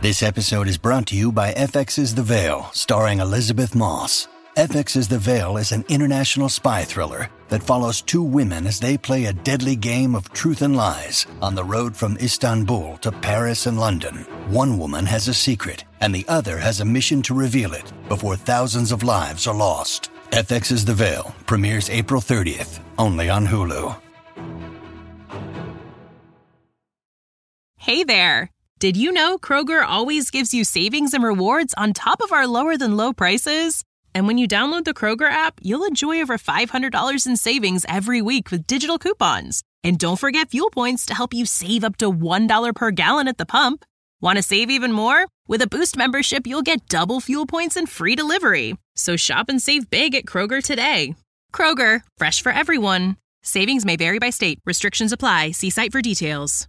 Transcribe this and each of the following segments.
This episode is brought to you by FX's The Veil, starring Elizabeth Moss. FX's The Veil is an international spy thriller that follows two women as they play a deadly game of truth and lies on the road from Istanbul to Paris and London. One woman has a secret, and the other has a mission to reveal it before thousands of lives are lost. FX's The Veil premieres April 30th, only on Hulu. Hey there! Did you know Kroger always gives you savings and rewards on top of our lower-than-low prices? And when you download the Kroger app, you'll enjoy over $500 in savings every week with digital coupons. And don't forget fuel points to help you save up to $1 per gallon at the pump. Want to save even more? With a Boost membership, you'll get double fuel points and free delivery. So shop and save big at Kroger today. Kroger, fresh for everyone. Savings may vary by state. Restrictions apply. See site for details.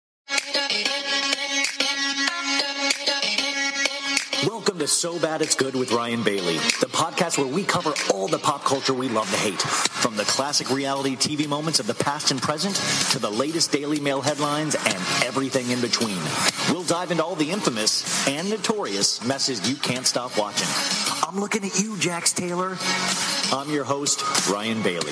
Welcome to So Bad It's Good with Ryan Bailey, the podcast where we cover all the pop culture we love to hate, from the classic reality TV moments of the past and present to the latest Daily Mail headlines and everything in between. We'll dive into all the infamous and notorious messes you can't stop watching. I'm looking at you, Jax Taylor. I'm your host, Ryan Bailey.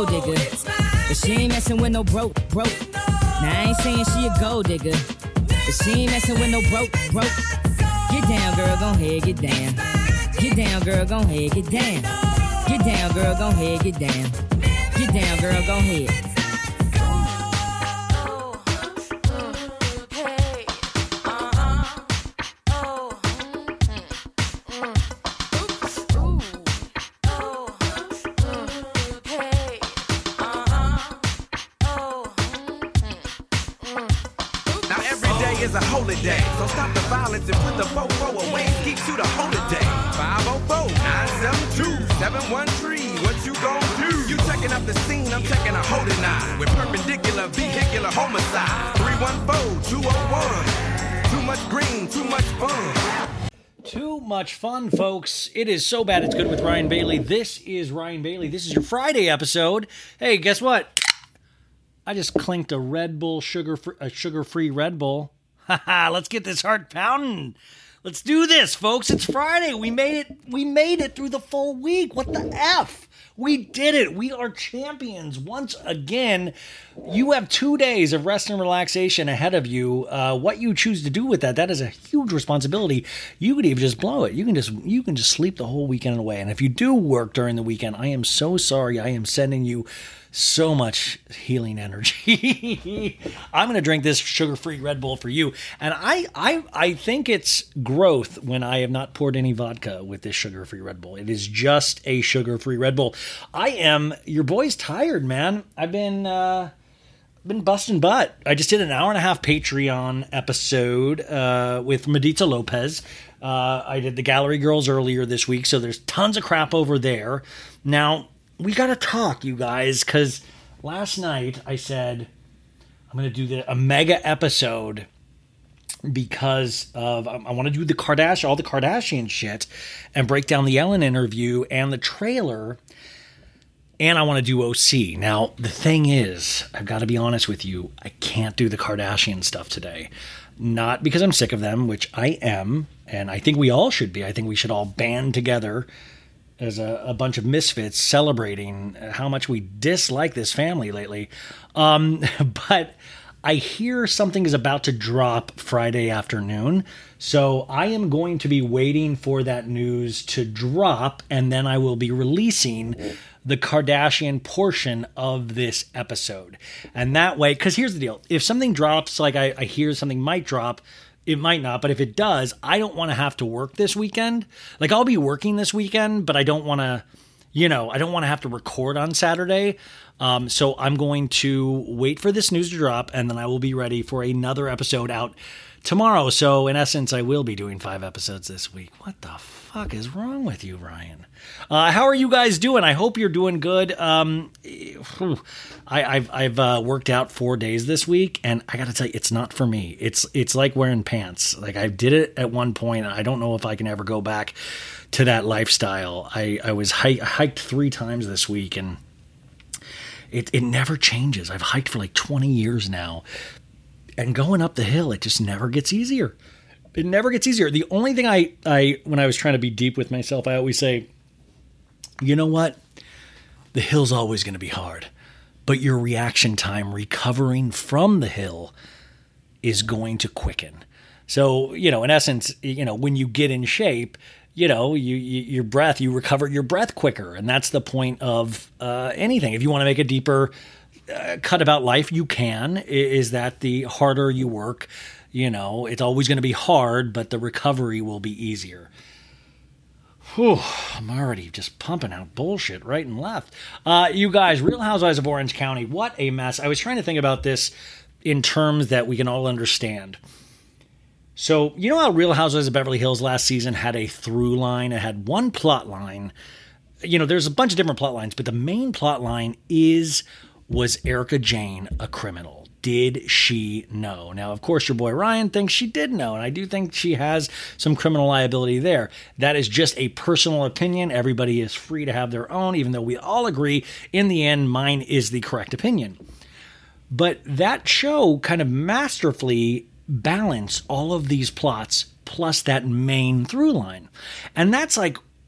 gold digger, but she ain't messing with no broke. Now I ain't saying she a gold digger, but she ain't messing with no broke. Get down, girl, gon' ahead, get down. Get down, girl, gon' ahead, get down. Get down, girl, gon' ahead, get down. Get down, girl, gon' ahead. Is a holiday, so stop the violence and put the fofo away. Geeks you the holiday. 504-972-713. What you gon' do? You checking out the scene, I'm checking a holding eye with perpendicular vehicular homicide. 314-201. Too much green, too much fun. Too much fun, folks. It is So Bad It's Good with Ryan Bailey. This is Ryan Bailey. This is your Friday episode. Hey, guess what? I just clinked a Red Bull sugar-free Red Bull. Haha, let's get this heart pounding. Let's do this, folks. It's Friday. We made it through the full week. What the F? We did it. We are champions once again. You have 2 days of rest and relaxation ahead of you. What you choose to do with that is a huge responsibility. You could even just blow it. You can just sleep the whole weekend away. And if you do work during the weekend, I am so sorry. I am sending you so much healing energy. I'm going to drink this sugar-free Red Bull for you. And I think it's growth when I have not poured any vodka with this sugar-free Red Bull. It is just a sugar-free Red Bull. Your boy's tired, man. I've been busting butt. I just did an 1.5-hour Patreon episode with Medita Lopez. I did the Gallery Girls earlier this week, so there's tons of crap over there. Now, we got to talk, you guys, because last night I said I'm going to do a mega episode because of I want to do all the Kardashian shit and break down the Ellen interview and the trailer, and I want to do OC. Now, the thing is, I've got to be honest with you, I can't do the Kardashian stuff today. Not because I'm sick of them, which I am, and I think we all should be. I think we should all band together as a bunch of misfits celebrating how much we dislike this family lately. But I hear something is about to drop Friday afternoon, so I am going to be waiting for that news to drop, and then I will be releasing the Kardashian portion of this episode. And that way, because here's the deal. If something drops, like I hear something might drop, it might not, but if it does, I don't want to have to work this weekend. Like, I'll be working this weekend, but I don't want to, I don't want to have to record on Saturday. So I'm going to wait for this news to drop, and then I will be ready for another episode out tomorrow. So in essence, I will be doing 5 episodes this week. What the fuck is wrong with you, Ryan? How are you guys doing? I hope you're doing good. I've worked out 4 days this week, and I got to tell you, it's not for me. It's like wearing pants. Like, I did it at one point, and I don't know if I can ever go back to that lifestyle. I hiked 3 times this week, and it never changes. I've hiked for like 20 years now, and going up the hill, it just never gets easier. It never gets easier. The only thing when I was trying to be deep with myself, I always say, you know what? The hill's always going to be hard, but your reaction time recovering from the hill is going to quicken. So, in essence, when you get in shape, you recover your breath quicker. And that's the point of anything. If you want to make a deeper cut about life, you can. Is that the harder you work, it's always going to be hard, but the recovery will be easier. Whew, I'm already just pumping out bullshit right and left. You guys, Real Housewives of Orange County, what a mess. I was trying to think about this in terms that we can all understand. So, you know how Real Housewives of Beverly Hills last season had a through line? It had one plot line. There's a bunch of different plot lines, but the main plot line was Erika Jayne a criminal? Did she know? Now, of course, your boy Ryan thinks she did know, and I do think she has some criminal liability there. That is just a personal opinion. Everybody is free to have their own, even though we all agree, in the end, mine is the correct opinion. But that show kind of masterfully balanced all of these plots plus that main through line. And that's like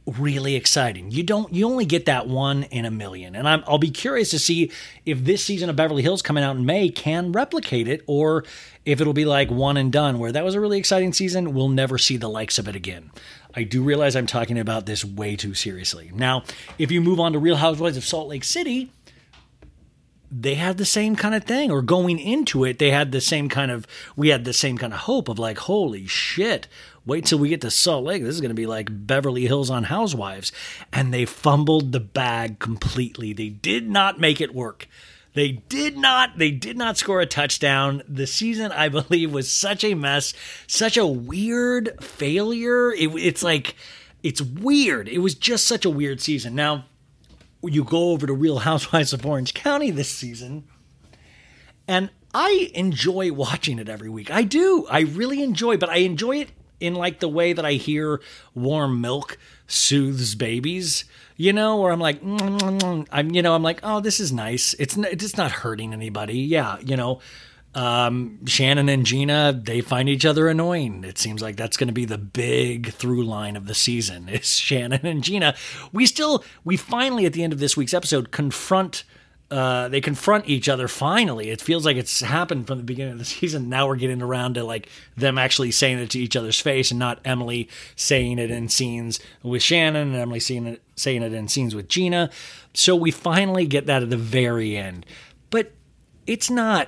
really exciting. You only get that one in a million. And I'll be curious to see if this season of Beverly Hills coming out in May can replicate it, or if it'll be like one and done, where that was a really exciting season. We'll never see the likes of it again. I do realize I'm talking about this way too seriously. Now, if you move on to Real Housewives of Salt Lake City, they had the same kind of thing, or going into it, we had the same kind of hope of like, holy shit, wait till we get to Salt Lake. This is going to be like Beverly Hills on Housewives. And they fumbled the bag completely. They did not make it work. They did not score a touchdown. The season, I believe, was such a mess, such a weird failure. It's weird. It was just such a weird season. Now, you go over to Real Housewives of Orange County this season, and I enjoy watching it every week. I do. I really enjoy, but I enjoy it in like the way that I hear warm milk soothes babies, where I'm like, I'm like, oh, this is nice. It's not hurting anybody. Yeah. Shannon and Gina, they find each other annoying. It seems like that's going to be the big through line of the season is Shannon and Gina. We finally at the end of this week's episode confront each other finally. It feels like it's happened from the beginning of the season. Now we're getting around to like them actually saying it to each other's face, and not Emily saying it in scenes with Shannon and Emily saying it in scenes with Gina. So we finally get that at the very end. But it's not,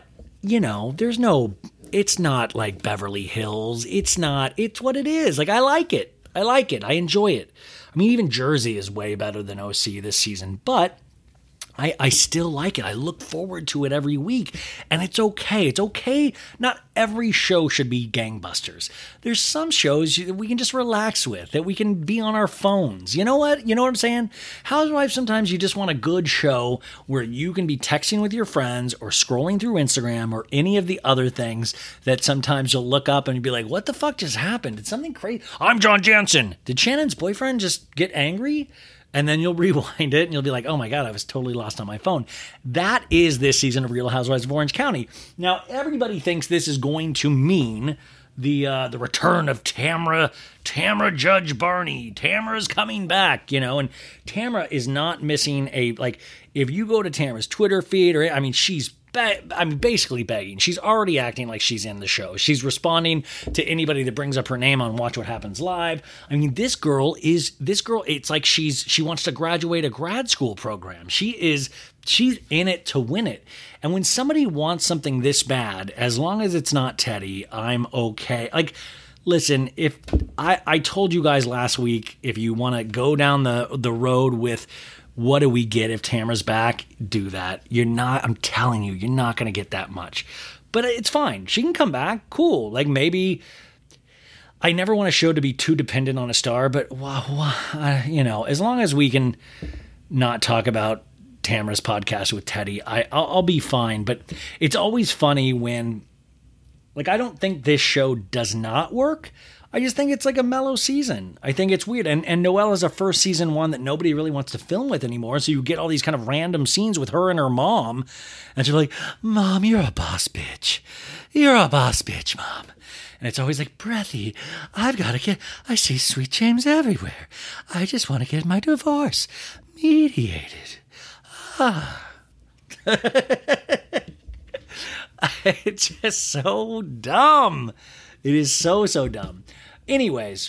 it's not like Beverly Hills. It's what it is. Like, I like it. I enjoy it. I mean, even Jersey is way better than OC this season, but I still like it. I look forward to it every week, and it's okay. It's okay. Not every show should be gangbusters. There's some shows that we can just relax with, that we can be on our phones. You know what? You know what I'm saying? Housewives, sometimes you just want a good show where you can be texting with your friends or scrolling through Instagram or any of the other things that sometimes you'll look up and you'll be like, what the fuck just happened? Did something crazy? I'm John Jansen. Did Shannon's boyfriend just get angry? And then you'll rewind it and you'll be like, oh my God, I was totally lost on my phone. That is this season of Real Housewives of Orange County. Now, everybody thinks this is going to mean the return of Tamra Judge Barney. Tamra's coming back, and Tamra is not missing if you go to Tamra's Twitter feed, she's basically begging. She's already acting like she's in the show. She's responding to anybody that brings up her name on Watch What Happens Live. I mean, this girl, it's like she wants to graduate a grad school program. She's in it to win it. And when somebody wants something this bad, as long as it's not Teddi, I'm okay. Like, listen, if I told you guys last week, if you want to go down the road with what do we get if Tamra's back? Do that. I'm telling you, you're not going to get that much. But it's fine. She can come back. Cool. Like, maybe, I never want a show to be too dependent on a star, but, as long as we can not talk about Tamra's podcast with Teddi, I'll be fine. But it's always funny when, I don't think this show does not work. I just think it's like a mellow season. I think it's weird. And Noelle is a first season one that nobody really wants to film with anymore. So you get all these kind of random scenes with her and her mom. And she's like, Mom, you're a boss bitch. You're a boss bitch, Mom. And it's always like, Breathy, I see Sweet James everywhere. I just want to get my divorce mediated. It's just so dumb. It is so dumb. Anyways,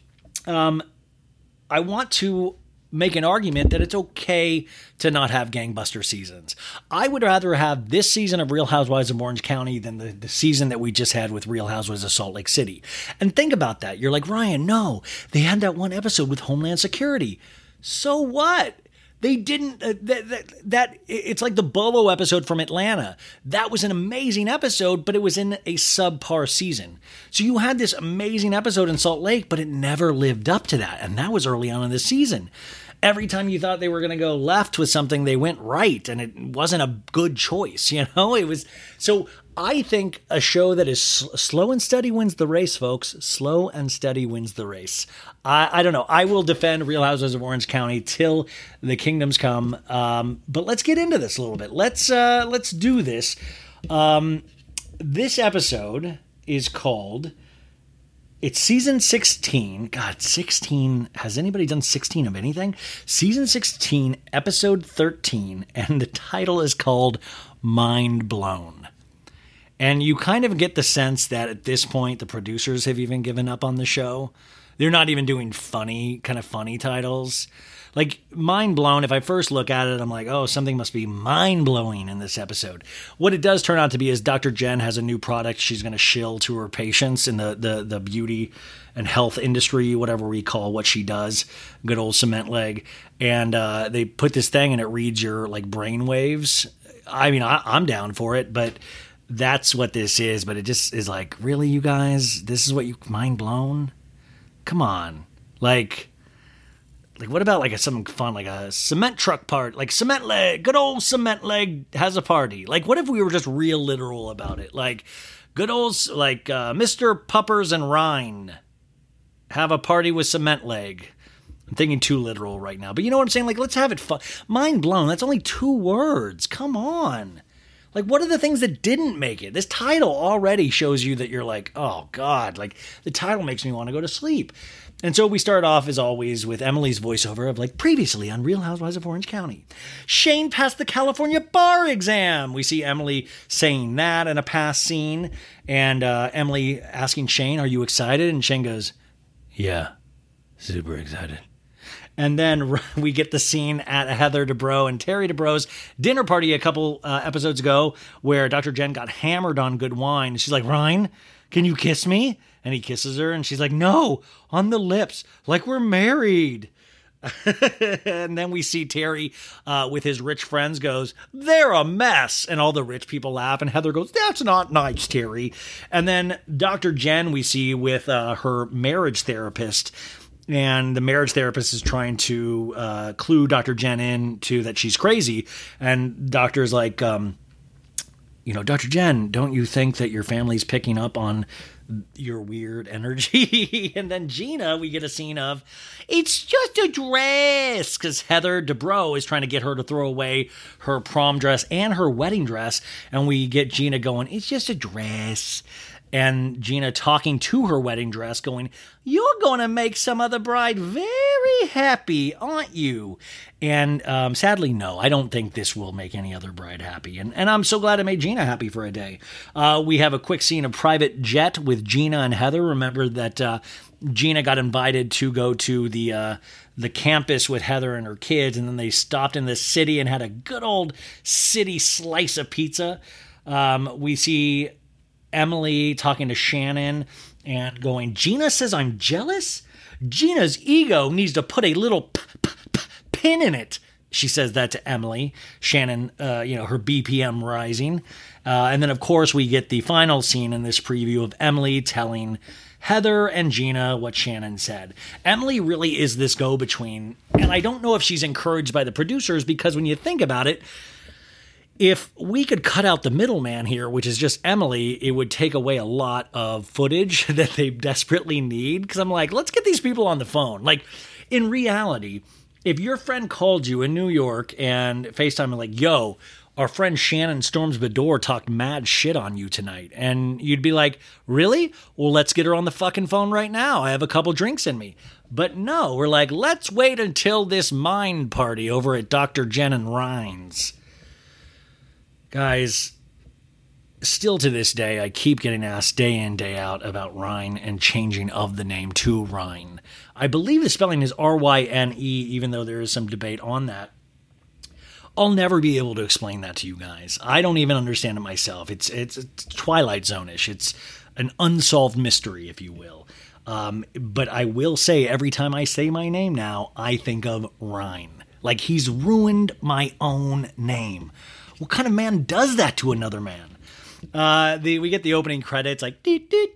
I want to make an argument that it's okay to not have gangbuster seasons. I would rather have this season of Real Housewives of Orange County than the season that we just had with Real Housewives of Salt Lake City. And think about that. You're like, Ryan, no, they had that one episode with Homeland Security. So what? They didn't, it's like the Bolo episode from Atlanta. That was an amazing episode, but it was in a subpar season. So you had this amazing episode in Salt Lake, but it never lived up to that. And that was early on in the season. Every time you thought they were going to go left with something, they went right, and it wasn't a good choice, It was, so I think a show that is slow and steady wins the race, folks. Slow and steady wins the race. I don't know. I will defend Real Housewives of Orange County till the kingdoms come. But let's get into this a little bit. Let's do this. This episode is called It's season 16. God, 16. Has anybody done 16 of anything? Season 16, episode 13, and the title is called Mind Blown. And you kind of get the sense that at this point, the producers have even given up on the show. They're not even doing funny titles. Like, Mind Blown, if I first look at it, I'm like, oh, something must be mind-blowing in this episode. What it does turn out to be is Dr. Jen has a new product she's going to shill to her patients in the beauty and health industry, whatever we call what she does. Good old cement leg. And they put this thing and it reads your, like, brain waves. I mean, I'm down for it, but that's what this is. But it just is like, really, you guys? This is what you mind-blown? Come on. Like, what about like something fun, like a cement truck part, like cement leg, good old cement leg has a party. Like, what if we were just real literal about it? Like, good old, like, Mr. Puppers and Rhine have a party with cement leg. I'm thinking too literal right now, but you know what I'm saying? Like, let's have it fun. Mind blown. That's only 2 words. Come on. Like, what are the things that didn't make it? This title already shows you that you're like, oh God, like the title makes me want to go to sleep. And so we start off, as always, with Emily's voiceover of, like, previously on Real Housewives of Orange County. Shane passed the California bar exam. We see Emily saying that in a past scene. And Emily asking Shane, are you excited? And Shane goes, yeah, super excited. And then we get the scene at Heather Dubrow and Terry Dubrow's dinner party a couple episodes ago where Dr. Jen got hammered on good wine. She's like, Ryan, can you kiss me? And he kisses her, and she's like, no, on the lips, like we're married. And then we see Terry with his rich friends goes, they're a mess. And all the rich people laugh, and Heather goes, that's not nice, Terry. And then Dr. Jen we see with her marriage therapist, and the marriage therapist is trying to clue Dr. Jen in to that she's crazy. And doctor's like, Dr. Jen, don't you think that your family's picking up on your weird energy? And then Gina, we get a scene of, it's just a dress, because Heather Dubrow is trying to get her to throw away her prom dress and her wedding dress, and we get Gina going, it's just a dress. And Gina talking to her wedding dress going, you're going to make some other bride very happy, aren't you? And sadly, no, I don't think this will make any other bride happy. And I'm so glad it made Gina happy for a day. We have a quick scene of private jet with Gina and Heather. Remember that Gina got invited to go to the campus with Heather and her kids, and then they stopped in the city and had a good old city slice of pizza. We see Emily talking to Shannon and going, Gina says I'm jealous? Gina's ego needs to put a little pin in it. She says that to Emily. Shannon, her BPM rising. And then, of course, we get the final scene in this preview of Emily telling Heather and Gina what Shannon said. Emily really is this go-between, and I don't know if she's encouraged by the producers, because when you think about it, if we could cut out the middleman here, which is just Emily, it would take away a lot of footage that they desperately need. Because I'm like, let's get these people on the phone. Like, in reality, if your friend called you in New York and FaceTime and like, yo, our friend Shannon Storms Bedore talked mad shit on you tonight. And you'd be like, really? Well, let's get her on the fucking phone right now. I have a couple drinks in me. But no, we're like, let's wait until this mind party over at Dr. Jen and Ryan's. Guys, still to this day, I keep getting asked day in, day out about Ryan and changing of the name to Ryan. I believe the spelling is Ryne, even though there is some debate on that. I'll never be able to explain that to you guys. I don't even understand it myself. It's Twilight Zone-ish. It's an unsolved mystery, if you will. But I will say, every time I say my name now, I think of Ryan. Like, he's ruined my own name. What kind of man does that to another man? We get the opening credits, like,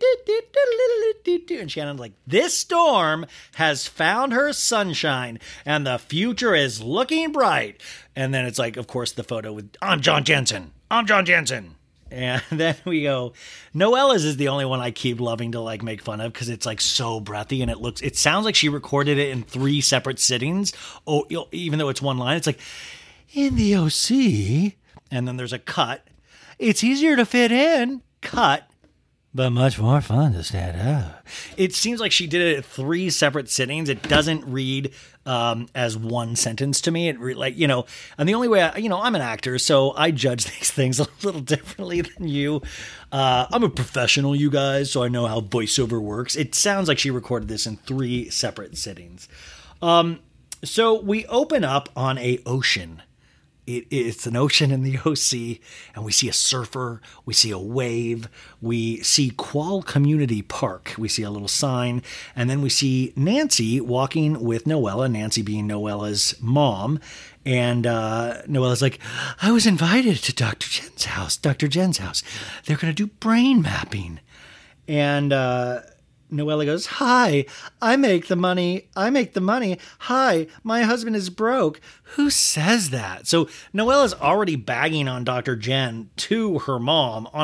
and Shannon's like, this storm has found her sunshine, and the future is looking bright. And then it's like, of course, the photo with, I'm John Jensen. I'm John Jensen. And then we go, Noella's is the only one I keep loving to like make fun of because it's like so breathy and it sounds like she recorded it in 3 separate sittings. Oh, even though it's one line, it's like, in the OC. And then there's a cut. It's easier to fit in. Cut. but much more fun to stand up. It seems like she did it at 3 separate sittings. It doesn't read as one sentence to me. And the only way, I'm an actor, so I judge these things a little differently than you. I'm a professional, you guys, so I know how voiceover works. It sounds like she recorded this in 3 separate sittings. So we open up on a ocean. It's an ocean in the OC, and we see a surfer, we see a wave, we see Qual Community Park, we see a little sign, and then we see Nancy walking with Noella, Nancy being Noella's mom, and Noella's like, I was invited to Dr. Jen's house. They're going to do brain mapping. And Noella goes, hi, I make the money. Hi, my husband is broke. Who says that? So Noella's already bagging on Dr. Jen to her mom on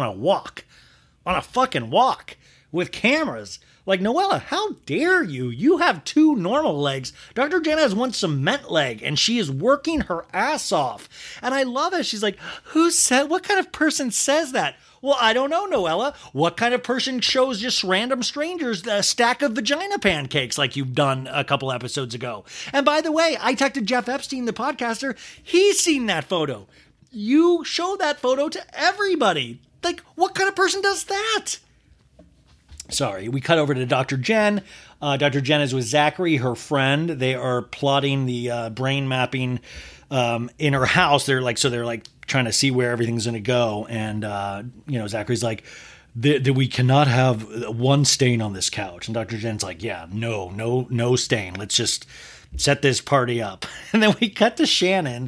a fucking walk with cameras. Like, Noella, how dare you? You have 2 normal legs. Dr. Jen has 1 cement leg, and she is working her ass off. And I love it. She's like, what kind of person says that? Well, I don't know, Noella. What kind of person shows just random strangers a stack of vagina pancakes like you've done a couple episodes ago? And by the way, I talked to Jeff Epstein, the podcaster. He's seen that photo. You show that photo to everybody. Like, what kind of person does that? Sorry, we cut over to Dr. Jen. Dr. Jen is with Zachary, her friend. They are plotting the brain mapping in her house. They're trying to see where everything's going to go. And, Zachary's like, we cannot have 1 stain on this couch. And Dr. Jen's like, yeah, no stain. Let's just set this party up. And then we cut to Shannon,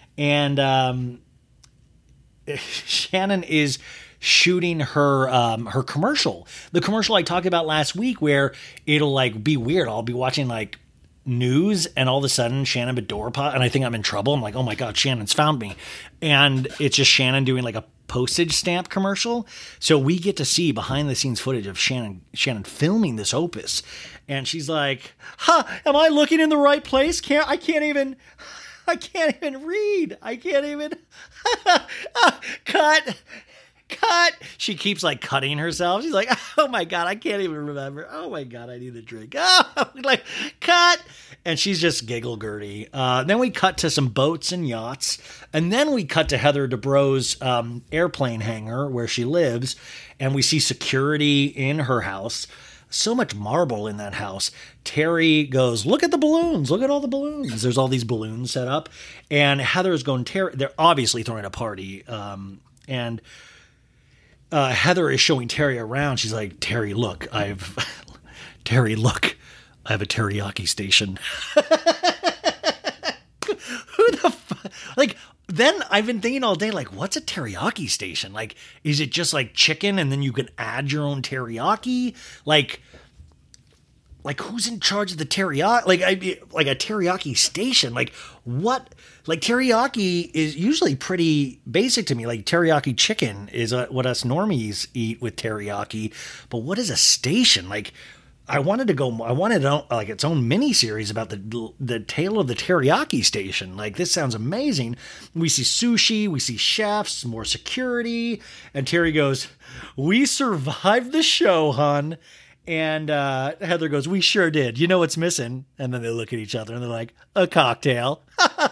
and Shannon is shooting her commercial. The commercial I talked about last week, where it'll like be weird. I'll be watching like news, and all of a sudden Shannon Bedore and I think I'm in trouble. I'm like, oh my God, Shannon's found me. And it's just Shannon doing like a postage stamp commercial. So we get to see behind the scenes footage of Shannon filming this opus. And she's like, am I looking in the right place? I can't even read. I can't even cut. She keeps like cutting herself. She's like, oh my God, I can't even remember. Oh my God, I need a drink. Oh, like, cut. And she's just giggle Gertie. Then we cut to some boats and yachts. And then we cut to Heather Dubrow's airplane hangar where she lives. And we see security in her house. So much marble in that house. Terry goes, look at the balloons. Look at all the balloons. There's all these balloons set up. And Heather's going, they're obviously throwing a party. And Heather is showing Terry around. She's like, Terry, look, I have a teriyaki station. Who the fuck? Like, then I've been thinking all day, like, what's a teriyaki station? Like, is it just like chicken and then you can add your own teriyaki? Like who's in charge of the teriyaki? Like a teriyaki station. Like, what? Like, teriyaki is usually pretty basic to me. Like, teriyaki chicken is what us normies eat with teriyaki. But what is a station? Like, I wanted like its own mini series about the tale of the teriyaki station. Like, this sounds amazing. We see sushi, we see chefs, more security, and Terry goes, "We survived the show, hon." And Heather goes, "We sure did. You know what's missing?" And then they look at each other and they're like, "A cocktail."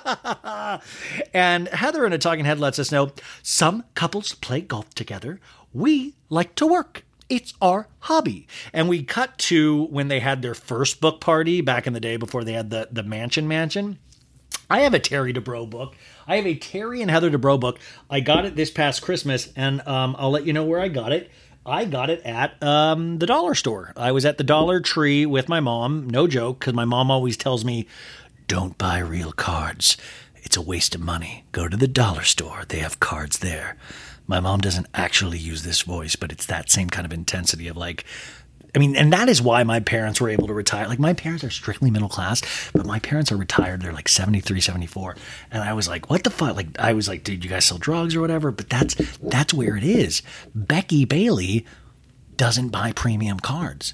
And Heather in a talking head lets us know some couples play golf together. We like to work. It's our hobby. And we cut to when they had their first book party back in the day before they had the mansion. I have a Terry Dubrow book. I have a Terry and Heather Dubrow book. I got it this past Christmas, and I'll let you know where I got it. I got it at the dollar store. I was at the Dollar Tree with my mom. No joke, because my mom always tells me, don't buy real cards. It's a waste of money. Go to the dollar store. They have cards there. My mom doesn't actually use this voice, but it's that same kind of intensity of like, I mean, and that is why my parents were able to retire. Like, my parents are strictly middle class, but my parents are retired. They're like 73, 74. And I was like, what the fuck? Like, I was like, dude, you guys sell drugs or whatever? But that's where it is. Becky Bailey doesn't buy premium cards.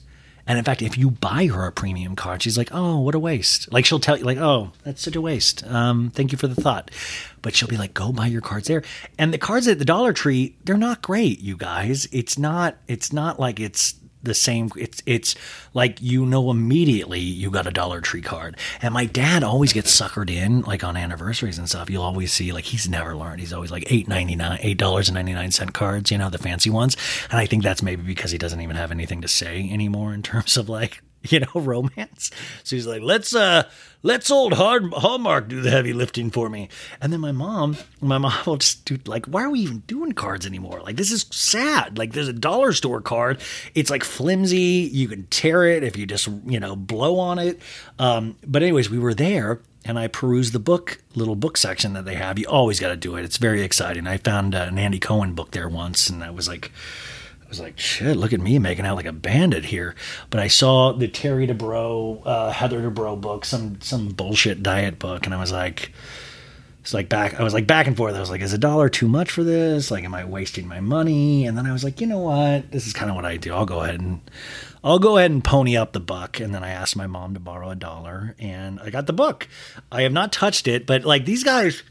And in fact, if you buy her a premium card, she's like, oh, what a waste. Like, she'll tell you, like, oh, that's such a waste. Thank you for the thought. But she'll be like, go buy your cards there. And the cards at the Dollar Tree, they're not great, you guys. It's not like it's the same. It's like, immediately you got a Dollar Tree card. And my dad always gets suckered in, like on anniversaries and stuff. You'll always see, like, he's never learned. He's always like $8.99 cards, the fancy ones. And I think that's maybe because he doesn't even have anything to say anymore in terms of like, romance. So he's like, let's old Hallmark do the heavy lifting for me. And then my mom will just do, like, why are we even doing cards anymore? Like, this is sad. Like, there's a dollar store card. It's like flimsy. You can tear it if you just, blow on it. But anyways, we were there and I perused the little book section that they have. You always got to do it. It's very exciting. I found an Andy Cohen book there once and I was like, shit, look at me making out like a bandit here. But I saw the Terry DeBro, Heather DeBro book, some bullshit diet book. And I was like, back and forth. I was like, is $1 too much for this? Like, am I wasting my money? And then I was like, you know what? This is kind of what I do. I'll go ahead and pony up the buck. And then I asked my mom to borrow $1 and I got the book. I have not touched it, but like these guys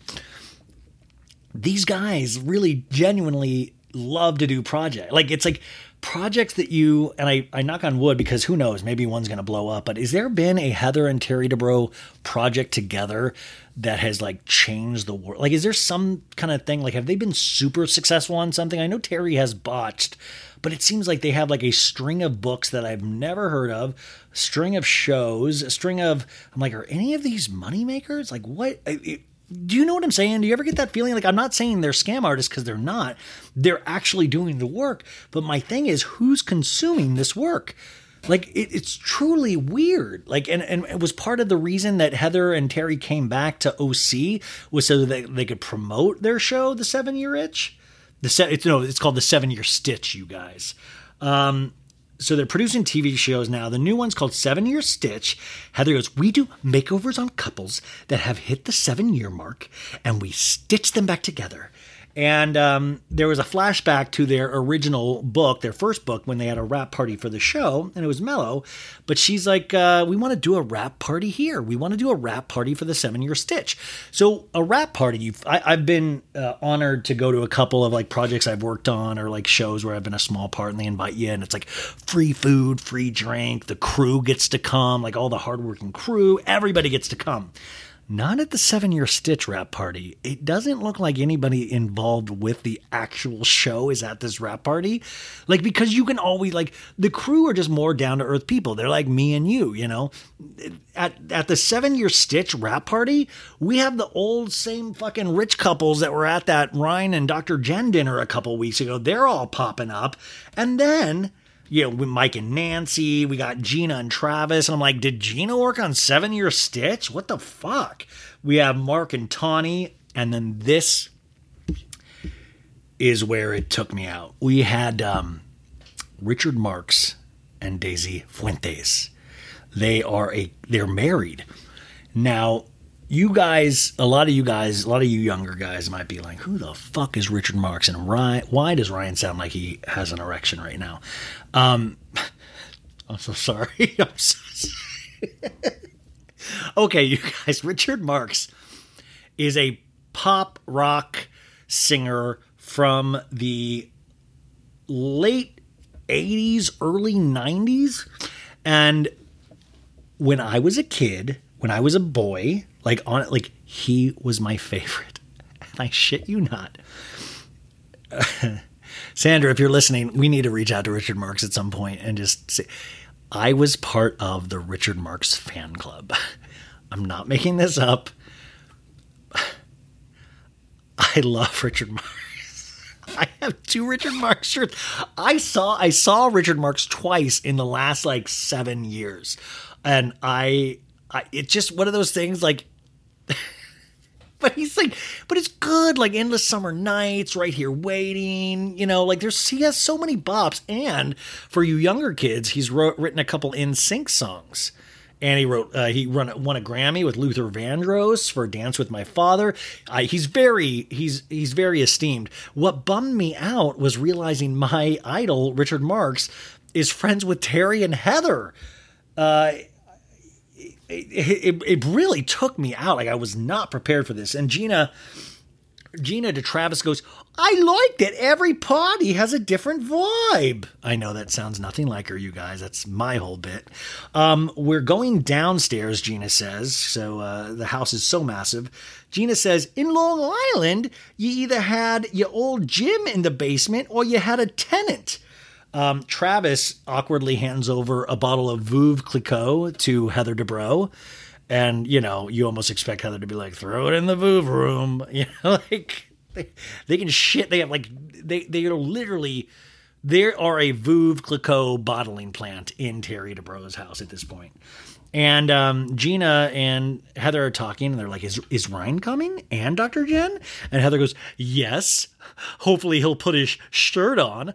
really genuinely love to do projects. Like, it's like projects that you, and I knock on wood because who knows, maybe one's going to blow up, but has there been a Heather and Terry DeBro project together that has like changed the world? Like, is there some kind of thing? Like, have they been super successful on something? I know Terry has botched, but it seems like they have like a string of books that I've never heard of, a string of shows, I'm like, are any of these moneymakers? Like, what? Do you know what I'm saying? Do you ever get that feeling? Like, I'm not saying they're scam artists because they're not. They're actually doing the work. But my thing is, who's consuming this work? Like, it's truly weird. Like, and it was part of the reason that Heather and Terry came back to OC was so that they could promote their show, The 7-Year Itch. It's called The 7-Year Stitch, you guys. So they're producing TV shows now. The new one's called 7-Year Stitch. Heather goes, we do makeovers on couples that have hit the 7-year mark, and we stitch them back together. And there was a flashback to their original book, their first book, when they had a wrap party for the show, and it was mellow. But she's like, we want to do a wrap party here. We want to do a wrap party for the 7-Year Stitch. So a wrap party, I've been honored to go to a couple of like projects I've worked on or like shows where I've been a small part and they invite you and it's like free food, free drink. The crew gets to come, like all the hardworking crew, everybody gets to come. Not at the 7-Year Stitch wrap party. It doesn't look like anybody involved with the actual show is at this wrap party. Like, because you can always, like, the crew are just more down-to-earth people. They're like me and you, At the 7-Year Stitch wrap party, we have the old same fucking rich couples that were at that Ryan and Dr. Jen dinner a couple weeks ago. They're all popping up. And then... with Mike and Nancy, we got Gina and Travis. And I'm like, did Gina work on 7-Year Stitch? What the fuck? We have Mark and Tawny. And then this is where it took me out. We had Richard Marx and Daisy Fuentes. They're married. Now, you guys, a lot of you younger guys might be like, who the fuck is Richard Marx? And why does Ryan sound like he has an erection right now? I'm so sorry. I'm so sorry. Okay, you guys, Richard Marx is a pop rock singer from the late 80s, early 90s. And when I was a kid, when I was a boy, he was my favorite. And I shit you not. Sandra, if you're listening, we need to reach out to Richard Marx at some point and just say, I was part of the Richard Marx fan club. I'm not making this up. I love Richard Marx. I have 2 Richard Marx shirts. I saw Richard Marx twice in the last 7 years. And it's just one of those things but it's good. Endless Summer Nights, Right Here Waiting, he has so many bops. And for you younger kids, he's written a couple NSYNC songs. And he won a Grammy with Luther Vandross for Dance with My Father. He's very esteemed. What bummed me out was realizing my idol, Richard Marx, is friends with Terry and Heather. It really took me out. Like, I was not prepared for this. And Gina to Travis goes, I like that every party has a different vibe. I know that sounds nothing like her, you guys. That's my whole bit. We're going downstairs, Gina says. So the house is so massive. Gina says, in Long Island, you either had your old gym in the basement or you had a tenant. Travis awkwardly hands over a bottle of Veuve Clicquot to Heather Dubrow. And, you know, you almost expect Heather to be like, throw it in the Veuve room. You know, like, they can shit. They have, like, they are literally, there are a Veuve Clicquot bottling plant in Terry Dubrow's house at this point. And Gina and Heather are talking, and they're like, is Ryan coming? And Dr. Jen? And Heather goes, yes. Hopefully he'll put his shirt on.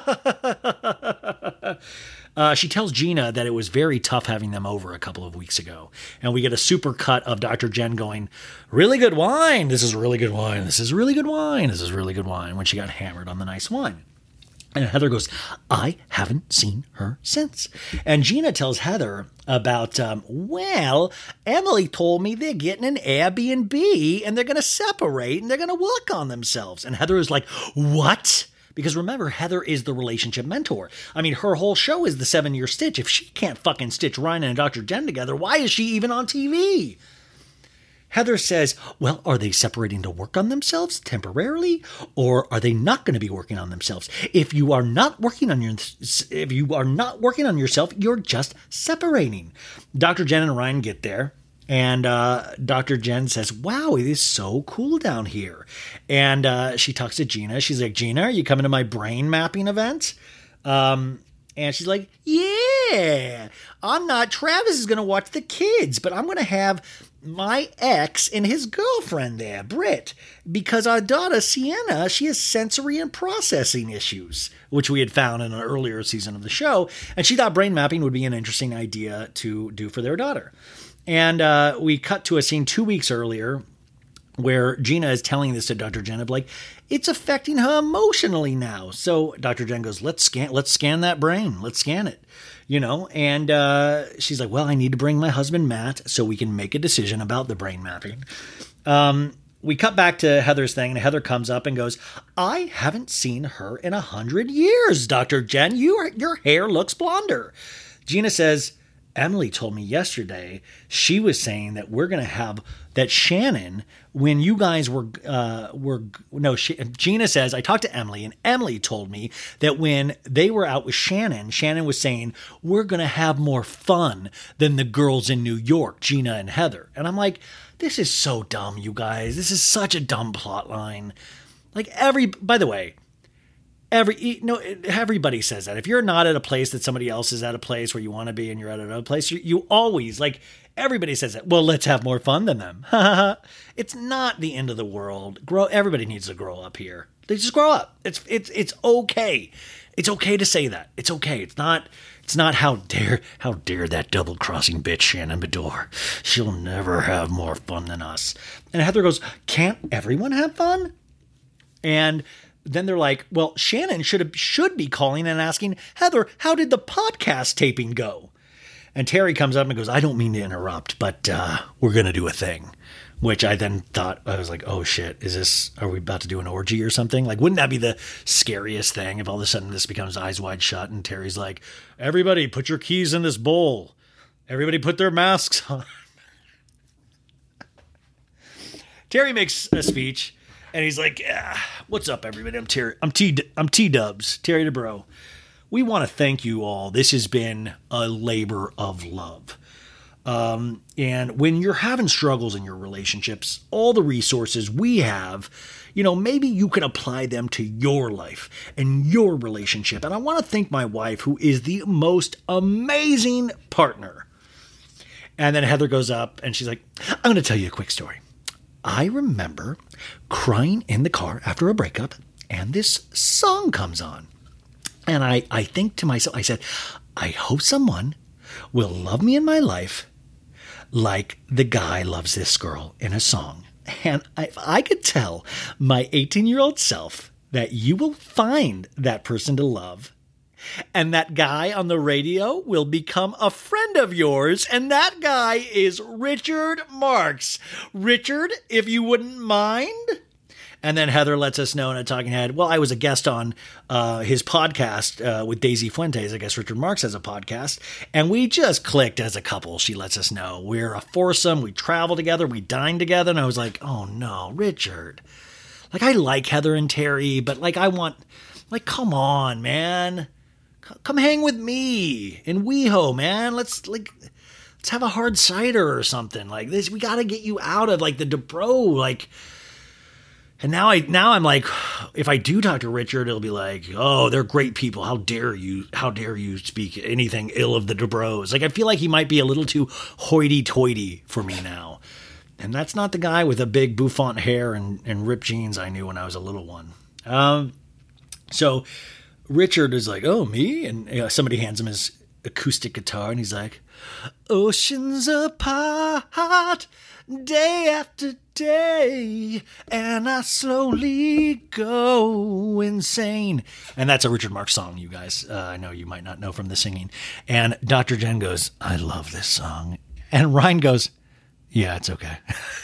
She tells Gina that it was very tough having them over a couple of weeks ago. And we get a super cut of Dr. Jen going, really good wine. This is really good wine. This is really good wine. This is really good wine, when she got hammered on the nice wine. And Heather goes, I haven't seen her since. And Gina tells Heather about, well, Emily told me they're getting an Airbnb and they're going to separate and they're going to work on themselves. And Heather is like, what? Because remember, Heather is the relationship mentor. I mean, her whole show is the 7-year stitch. If she can't fucking stitch Ryan and Dr. Jen together, why is she even on TV? Heather says, well, are they separating to work on themselves temporarily, or are they not going to be working on themselves? If you are not working on yourself, you're just separating. Dr. Jen and Ryan get there, and Dr. Jen says, wow, it is so cool down here. And she talks to Gina. She's like, Gina, are you coming to my brain mapping event? And she's like, yeah, I'm not. Travis is going to watch the kids, but I'm going to have my ex and his girlfriend there, Britt, because our daughter, Sienna, she has sensory and processing issues, which we had found in an earlier season of the show. And she thought brain mapping would be an interesting idea to do for their daughter. And we cut to a scene 2 weeks earlier where Gina is telling this to Dr. Jen of like, it's affecting her emotionally now. So Dr. Jen goes, let's scan that brain. Let's scan it, you know? And she's like, well, I need to bring my husband, Matt, so we can make a decision about the brain mapping. We cut back to Heather's thing, and Heather comes up and goes, I haven't seen her in 100 years, Dr. Jen. Your hair looks blonder. Gina says, Emily told me yesterday, she was saying that we're going to have that Shannon, when you guys Gina says, I talked to Emily, and Emily told me that when they were out with Shannon, Shannon was saying, we're going to have more fun than the girls in New York, Gina and Heather. And I'm like, this is so dumb, you guys. This is such a dumb plot line. Like by the way, everybody says that. If you're not at a place that somebody else is at a place where you want to be and you're at another place, you always, like, everybody says that. Well, let's have more fun than them. It's not the end of the world. Everybody needs to grow up here. They just grow up. It's okay. It's okay to say that. It's okay. It's not how dare that double-crossing bitch Shannon Bedore. She'll never have more fun than us. And Heather goes, can't everyone have fun? And then they're like, well, Shannon should be calling and asking, Heather, how did the podcast taping go? And Terry comes up and goes, I don't mean to interrupt, but we're going to do a thing. Which I then thought, I was like, oh shit, are we about to do an orgy or something? Like, wouldn't that be the scariest thing if all of a sudden this becomes Eyes Wide Shut and Terry's like, everybody put your keys in this bowl. Everybody put their masks on. Terry makes a speech. And he's like, what's up, everybody? I'm T-Dubs, Terry Dubrow. We want to thank you all. This has been a labor of love. And when you're having struggles in your relationships, all the resources we have, maybe you can apply them to your life and your relationship. And I want to thank my wife, who is the most amazing partner. And then Heather goes up and she's like, I'm going to tell you a quick story. I remember crying in the car after a breakup, and this song comes on. And I think to myself, I said, I hope someone will love me in my life like the guy loves this girl in a song. And if I could tell my 18-year-old self that you will find that person to love, And that guy on the radio will become a friend of yours, and that guy is Richard Marx. Richard, if you wouldn't mind. And then Heather lets us know in a talking head, well, I was a guest on his podcast with Daisy Fuentes. I guess Richard Marx has a podcast. And we just clicked as a couple, she lets us know. We're a foursome. We travel together. We dine together. And I was like, oh, no, Richard. Like, I like Heather and Terry, but, like, I want, like, come on, man. Come hang with me in WeHo, man. Let's have a hard cider or something like this. We got to get you out of, like, the Dubrow, like... And now I'm like, if I do talk to Richard, it'll be like, oh, they're great people. How dare you speak anything ill of the Dubrows? Like, I feel like he might be a little too hoity-toity for me now. And that's not the guy with a big bouffant hair and ripped jeans I knew when I was a little one. So Richard is like, oh, me? And somebody hands him his acoustic guitar, and he's like, oceans apart, day after day, and I slowly go insane. And that's a Richard Marx song, you guys. I know you might not know from the singing. And Dr. Jen goes, I love this song. And Ryan goes, yeah, it's okay.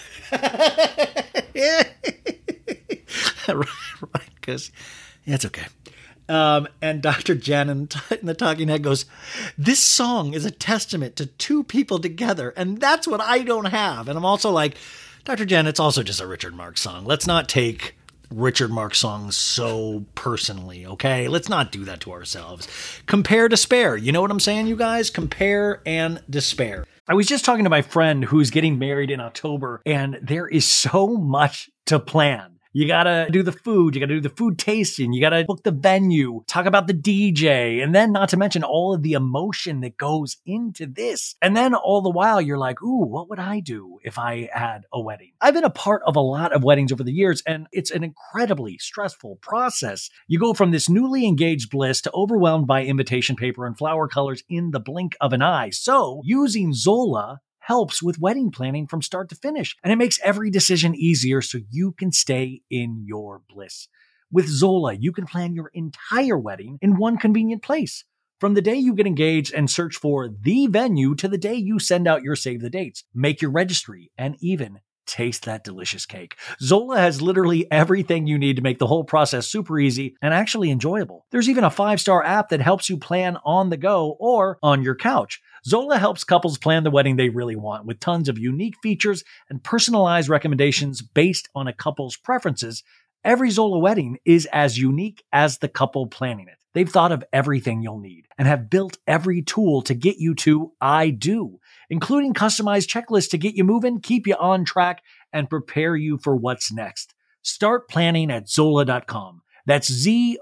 Ryan goes, yeah, it's okay. And Dr. Jen in the talking head goes, this song is a testament to two people together, and that's what I don't have. And I'm also like, Dr. Jen, it's also just a Richard Marx song. Let's not take Richard Marx songs so personally, okay? Let's not do that to ourselves. Compare, despair. You know what I'm saying, you guys? Compare and despair. I was just talking to my friend who's getting married in October, and there is so much to plan. You gotta do the food, you gotta do the food tasting, you gotta book the venue, talk about the DJ, and then not to mention all of the emotion that goes into this. And then all the while you're like, ooh, what would I do if I had a wedding? I've been a part of a lot of weddings over the years, and it's an incredibly stressful process. You go from this newly engaged bliss to overwhelmed by invitation paper and flower colors in the blink of an eye. So using Zola helps with wedding planning from start to finish, and it makes every decision easier so you can stay in your bliss. With Zola, you can plan your entire wedding in one convenient place. From the day you get engaged and search for the venue to the day you send out your save the dates, make your registry, and even taste that delicious cake. Zola has literally everything you need to make the whole process super easy and actually enjoyable. There's even a 5-star app that helps you plan on the go or on your couch. Zola helps couples plan the wedding they really want with tons of unique features and personalized recommendations based on a couple's preferences. Every Zola wedding is as unique as the couple planning it. They've thought of everything you'll need and have built every tool to get you to I do, including customized checklists to get you moving, keep you on track, and prepare you for what's next. Start planning at Zola.com. That's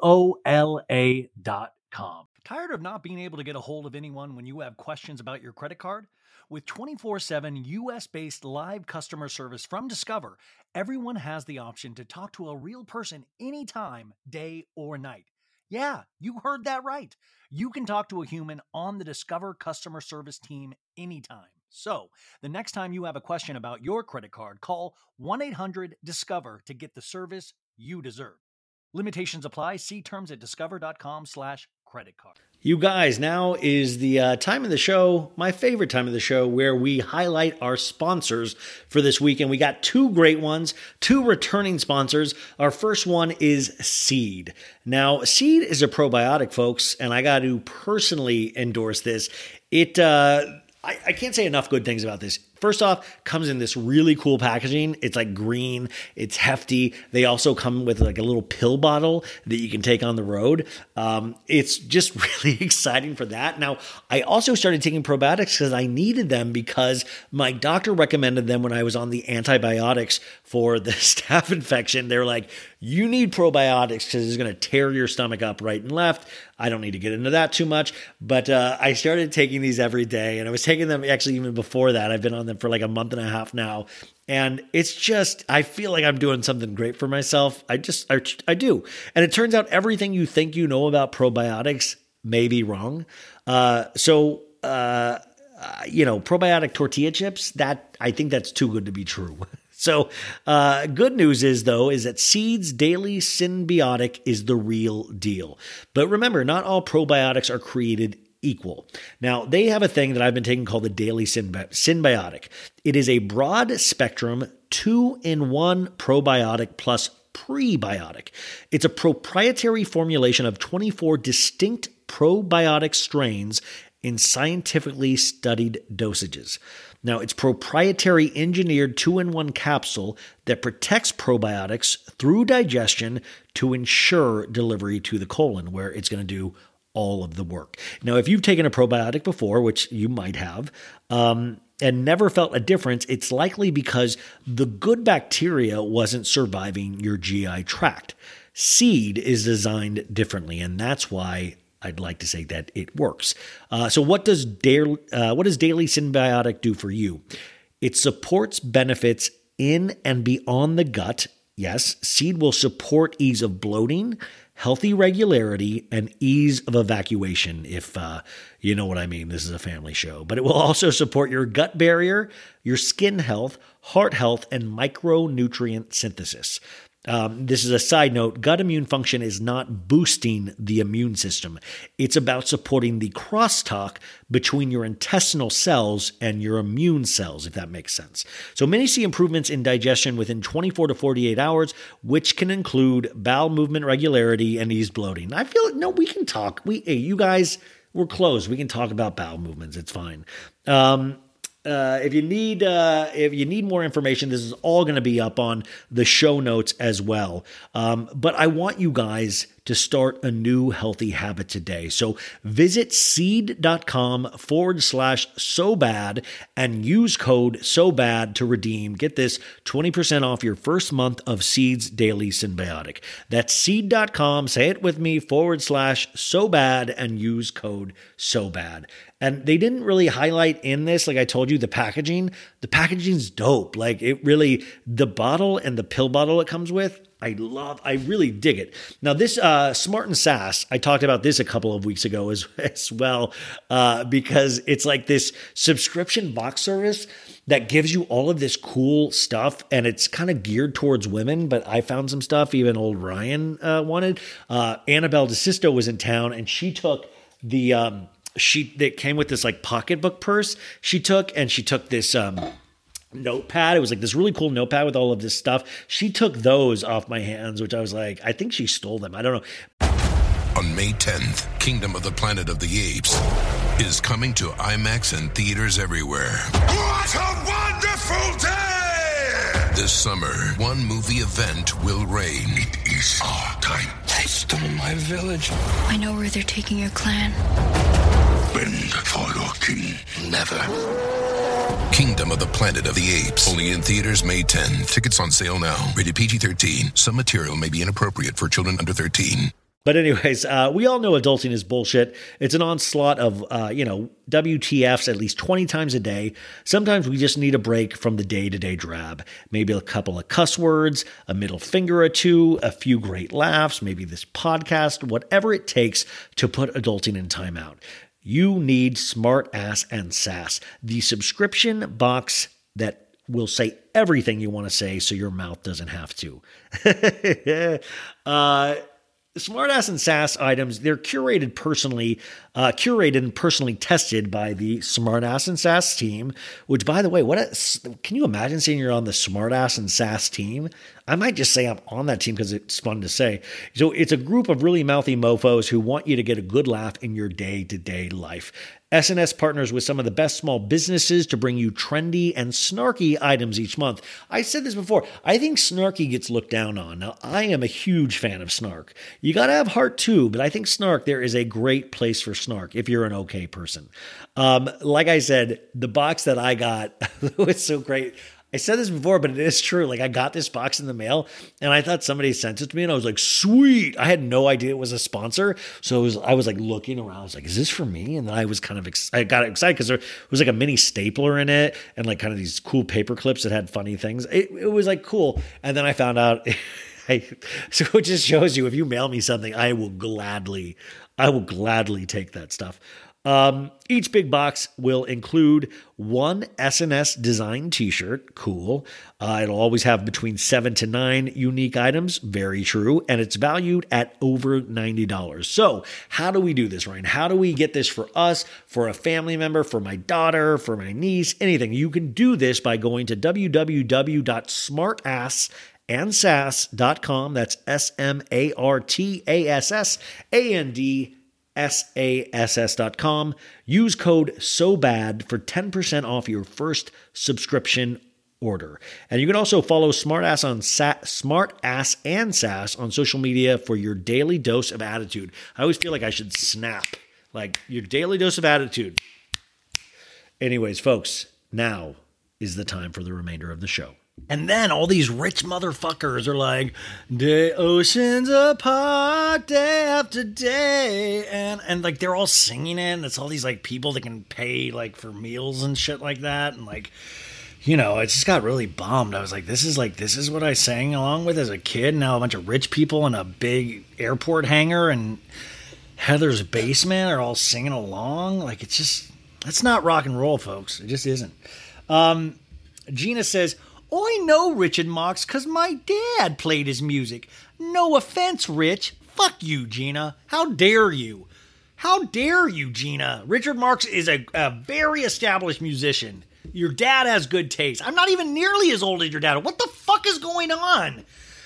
ZOLA.com. Tired of not being able to get a hold of anyone when you have questions about your credit card? With 24/7 US-based live customer service from Discover, everyone has the option to talk to a real person anytime, day or night. Yeah, you heard that right. You can talk to a human on the Discover customer service team anytime. So, the next time you have a question about your credit card, call 1-800-DISCOVER to get the service you deserve. Limitations apply. See terms at discover.com/credit card. You guys, now is the time of the show, my favorite time of the show, where we highlight our sponsors for this week. And we got two great ones, two returning sponsors. Our first one is Seed. Now, Seed is a probiotic, folks, and I got to personally endorse this. I can't say enough good things about this. First off, comes in this really cool packaging. It's like green. It's hefty. They also come with like a little pill bottle that you can take on the road. It's just really exciting for that. Now, I also started taking probiotics because I needed them because my doctor recommended them when I was on the antibiotics for the staph infection. They're like, you need probiotics because it's going to tear your stomach up right and left. I don't need to get into that too much, but I started taking these every day, and I was taking them actually even before that. I've been on them for like a month and a half now, and it's just, I feel like I'm doing something great for myself. I do. And it turns out everything you think you know about probiotics may be wrong. Probiotic tortilla chips, that I think that's too good to be true. So good news is that Seed's Daily Synbiotic is the real deal. But remember, not all probiotics are created equal. Now, they have a thing that I've been taking called the Daily Synbiotic. It is a broad spectrum 2-in-1 probiotic plus prebiotic. It's a proprietary formulation of 24 distinct probiotic strains in scientifically studied dosages. Now, it's proprietary engineered 2-in-1 capsule that protects probiotics through digestion to ensure delivery to the colon, where it's going to do all of the work. Now, if you've taken a probiotic before, which you might have, and never felt a difference, it's likely because the good bacteria wasn't surviving your GI tract. Seed is designed differently, and that's why I'd like to say that it works. So what does Daily Synbiotic do for you? It supports benefits in and beyond the gut. Yes, Seed will support ease of bloating, healthy regularity, and ease of evacuation, if you know what I mean. This is a family show. But it will also support your gut barrier, your skin health, heart health, and micronutrient synthesis. This is a side note. Gut immune function is not boosting the immune system. It's about supporting the crosstalk between your intestinal cells and your immune cells, if that makes sense. So many see improvements in digestion within 24 to 48 hours, which can include bowel movement regularity and ease bloating. I feel, no, we can talk. Hey, you guys, we're closed. We can talk about bowel movements. It's fine. If you need more information, this is all going to be up on the show notes as well. But I want you guys to start a new healthy habit today. So visit seed.com/SoBad and use code SoBad to redeem. Get this 20% off your first month of Seed's Daily Synbiotic. That's seed.com, say it with me, /SoBad and use code SoBad. And they didn't really highlight in this, like I told you, the packaging. The packaging's dope. Like it really, the bottle and the pill bottle it comes with, I really dig it. Now this Smart and Sass, I talked about this a couple of weeks ago as well, because it's like this subscription box service that gives you all of this cool stuff, and it's kind of geared towards women, but I found some stuff even old Ryan wanted. Annabelle DeSisto was in town, and she took the that came with this like pocketbook purse she took this notepad. It was like this really cool notepad with all of this stuff. She took those off my hands, which I was like, I think she stole them. I don't know. On May 10th, Kingdom of the Planet of the Apes is coming to IMAX and theaters everywhere. What a wonderful day! This summer, one movie event will reign. It is our time. They stole my village. I know where they're taking your clan. Bend for your king. Never. Kingdom of the Planet of the Apes. Only in theaters May 10th. Tickets on sale now. Rated PG-13. Some material may be inappropriate for children under 13. But anyways, we all know adulting is bullshit. It's an onslaught of, WTFs at least 20 times a day. Sometimes we just need a break from the day-to-day drab. Maybe a couple of cuss words, a middle finger or two, a few great laughs, maybe this podcast, whatever it takes to put adulting in timeout. You need Smart Ass and Sass, the subscription box that will say everything you want to say so your mouth doesn't have to. Smartass and Sass items, they're curated and personally tested by the Smartass and Sass team, which, by the way, can you imagine saying you're on the Smartass and Sass team? I might just say I'm on that team because it's fun to say. So it's a group of really mouthy mofos who want you to get a good laugh in your day-to-day life. SNS partners with some of the best small businesses to bring you trendy and snarky items each month. I said this before. I think snarky gets looked down on. Now, I am a huge fan of snark. You got to have heart too, but I think snark, there is a great place for snark if you're an okay person. Like I said, the box that I got was so great. I said this before, but it is true. Like, I got this box in the mail, and I thought somebody sent it to me, and I was like, sweet. I had no idea it was a sponsor, so I was like looking around. I was like, is this for me? And then I was I got excited because there was like a mini stapler in it, and like kind of these cool paper clips that had funny things. It was like cool. And then I found out, so it just shows you, if you mail me something, I will gladly take that stuff. Each big box will include one SNS design t-shirt. Cool. It'll always have between 7 to 9 unique items. Very true. And it's valued at over $90. So how do we do this, Ryan? How do we get this for us, for a family member, for my daughter, for my niece, anything? You can do this by going to www.smartassandsass.com. That's SmartAssandsass.com. Use code SOBAD for 10% off your first subscription order. And you can also follow Smartass and Sass on social media for your daily dose of attitude. I always feel like I should snap, like your daily dose of attitude. Anyways, folks, now is the time for the remainder of the show. And then all these rich motherfuckers are like, day oceans apart, day after day. And like, they're all singing it. And it's all these like people that can pay like for meals and shit like that. And like, you know, I just got really bummed. I was like, this is what I sang along with as a kid. Now a bunch of rich people in a big airport hangar and Heather's basement are all singing along. Like, it's just, that's not rock and roll, folks. It just isn't. Gina says, I know Richard Marx because my dad played his music. No offense, Rich. Fuck you, Gina. How dare you? How dare you, Gina? Richard Marx is a very established musician. Your dad has good taste. I'm not even nearly as old as your dad. What the fuck is going on?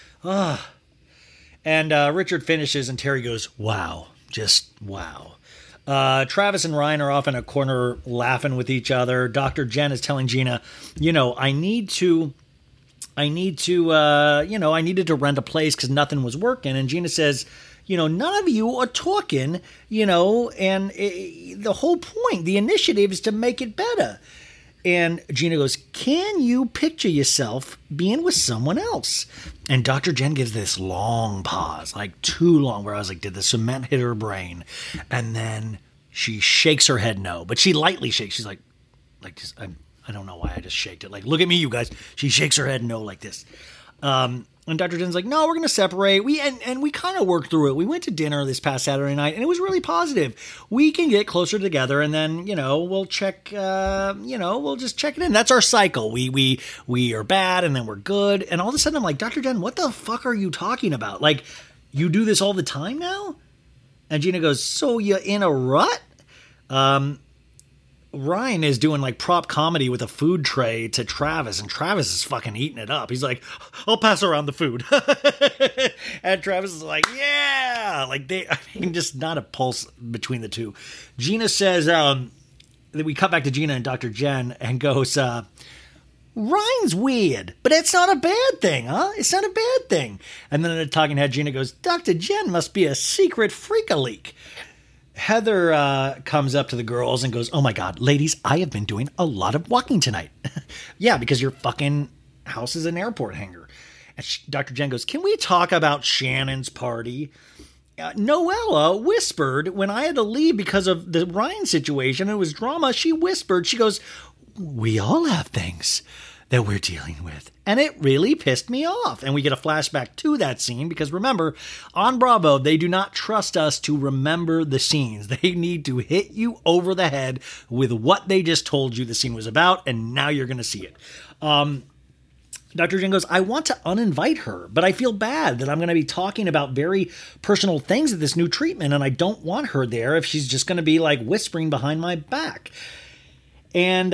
And Richard finishes and Terry goes, wow. Just wow. Travis and Ryan are off in a corner laughing with each other. Dr. Jen is telling Gina, you know, I needed to rent a place because nothing was working. And Gina says, you know, none of you are talking, you know, and the whole point, the initiative is to make it better. And Gina goes, can you picture yourself being with someone else? And Dr. Jen gives this long pause, like too long, where I was like, did the cement hit her brain? And then she shakes her head no, but she lightly shakes. She's like just, I don't know why I just shaked it. Like, look at me, you guys. She shakes her head no like this. And Dr. Jen's like, no, we're going to separate. We kind of worked through it. We went to dinner this past Saturday night, and it was really positive. We can get closer together, and then, you know, we'll check, we'll just check it in. That's our cycle. We are bad, and then we're good. And all of a sudden, I'm like, Dr. Jen, what the fuck are you talking about? Like, you do this all the time now? And Gina goes, so you're in a rut? Ryan is doing like prop comedy with a food tray to Travis, and Travis is fucking eating it up. He's like, I'll pass around the food. And Travis is like, yeah, like just not a pulse between the two. Gina says, that we cut back to Gina and Dr. Jen and goes, Ryan's weird, but it's not a bad thing, huh? It's not a bad thing. And then in a talking head, Gina goes, Dr. Jen must be a secret freak-a-leak. Heather comes up to the girls and goes, oh my God, ladies, I have been doing a lot of walking tonight. Yeah, because your fucking house is an airport hangar. And Dr. Jen goes, can we talk about Shannon's party? Noella whispered when I had to leave because of the Ryan situation. It was drama. She whispered, she goes, we all have things that we're dealing with. And it really pissed me off. And we get a flashback to that scene because remember, on Bravo, they do not trust us to remember the scenes. They need to hit you over the head with what they just told you the scene was about, and now you're going to see it. Dr. Jen goes, I want to uninvite her, but I feel bad that I'm going to be talking about very personal things at this new treatment, and I don't want her there if she's just going to be like whispering behind my back. And,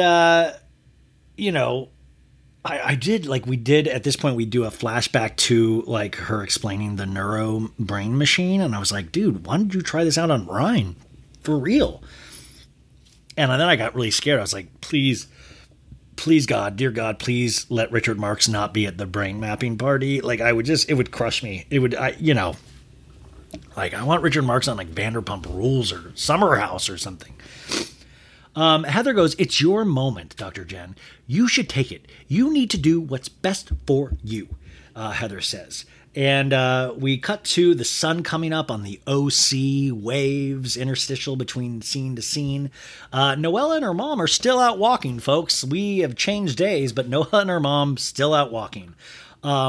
I did, like we did at this point, we do a flashback to like her explaining the neuro brain machine. And I was like, dude, why don't you try this out on Ryan for real? And then I got really scared. I was like, please God, dear God, please let Richard Marx not be at the brain mapping party. Like it would crush me. It would, I want Richard Marx on like Vanderpump Rules or Summer House or something. Heather goes, it's your moment, Dr. Jen. You should take it. You need to do what's best for you, Heather says. And we cut to the sun coming up on the OC waves, interstitial between scene to scene. Noella and her mom are still out walking, folks. We have changed days, but Noella and her mom still out walking.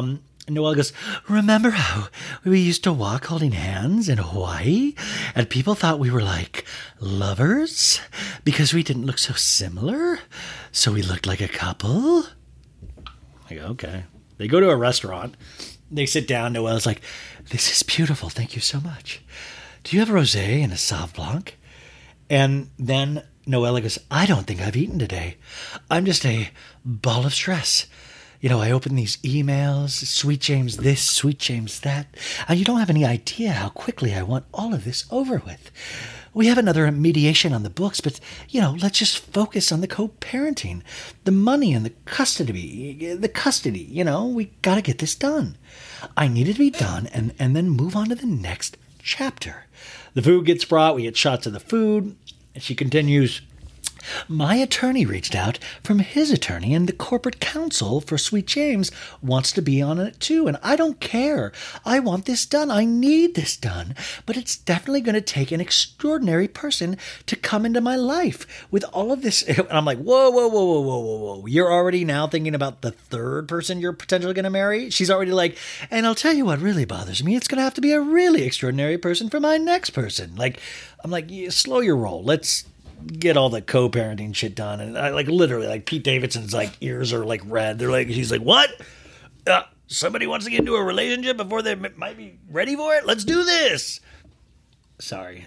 And Noelle goes, remember how we used to walk holding hands in Hawaii? And people thought we were like lovers because we didn't look so similar. So we looked like a couple. I go, okay. They go to a restaurant. They sit down. Noelle's like, this is beautiful. Thank you so much. Do you have a rosé and a Sauv Blanc? And then Noelle goes, I don't think I've eaten today. I'm just a ball of stress. You know, I open these emails, Sweet James this, Sweet James that, and you don't have any idea how quickly I want all of this over with. We have another mediation on the books, but, you know, let's just focus on the co-parenting, the money and the custody, you know, we got to get this done. I need it to be done and then move on to the next chapter. The food gets brought, we get shots of the food, and she continues, my attorney reached out from his attorney, and the corporate counsel for Sweet James wants to be on it too, and I don't care. I want this done. I need this done. But it's definitely going to take an extraordinary person to come into my life with all of this. And I'm like, whoa. You're already now thinking about the third person you're potentially going to marry? She's already like, and I'll tell you what really bothers me. It's going to have to be a really extraordinary person for my next person. Like, I'm like, slow your roll. Let's get all the co-parenting shit done. And I literally Pete Davidson's ears are red. They're he's like, what? Somebody wants to get into a relationship before they might be ready for it? Let's do this. Sorry.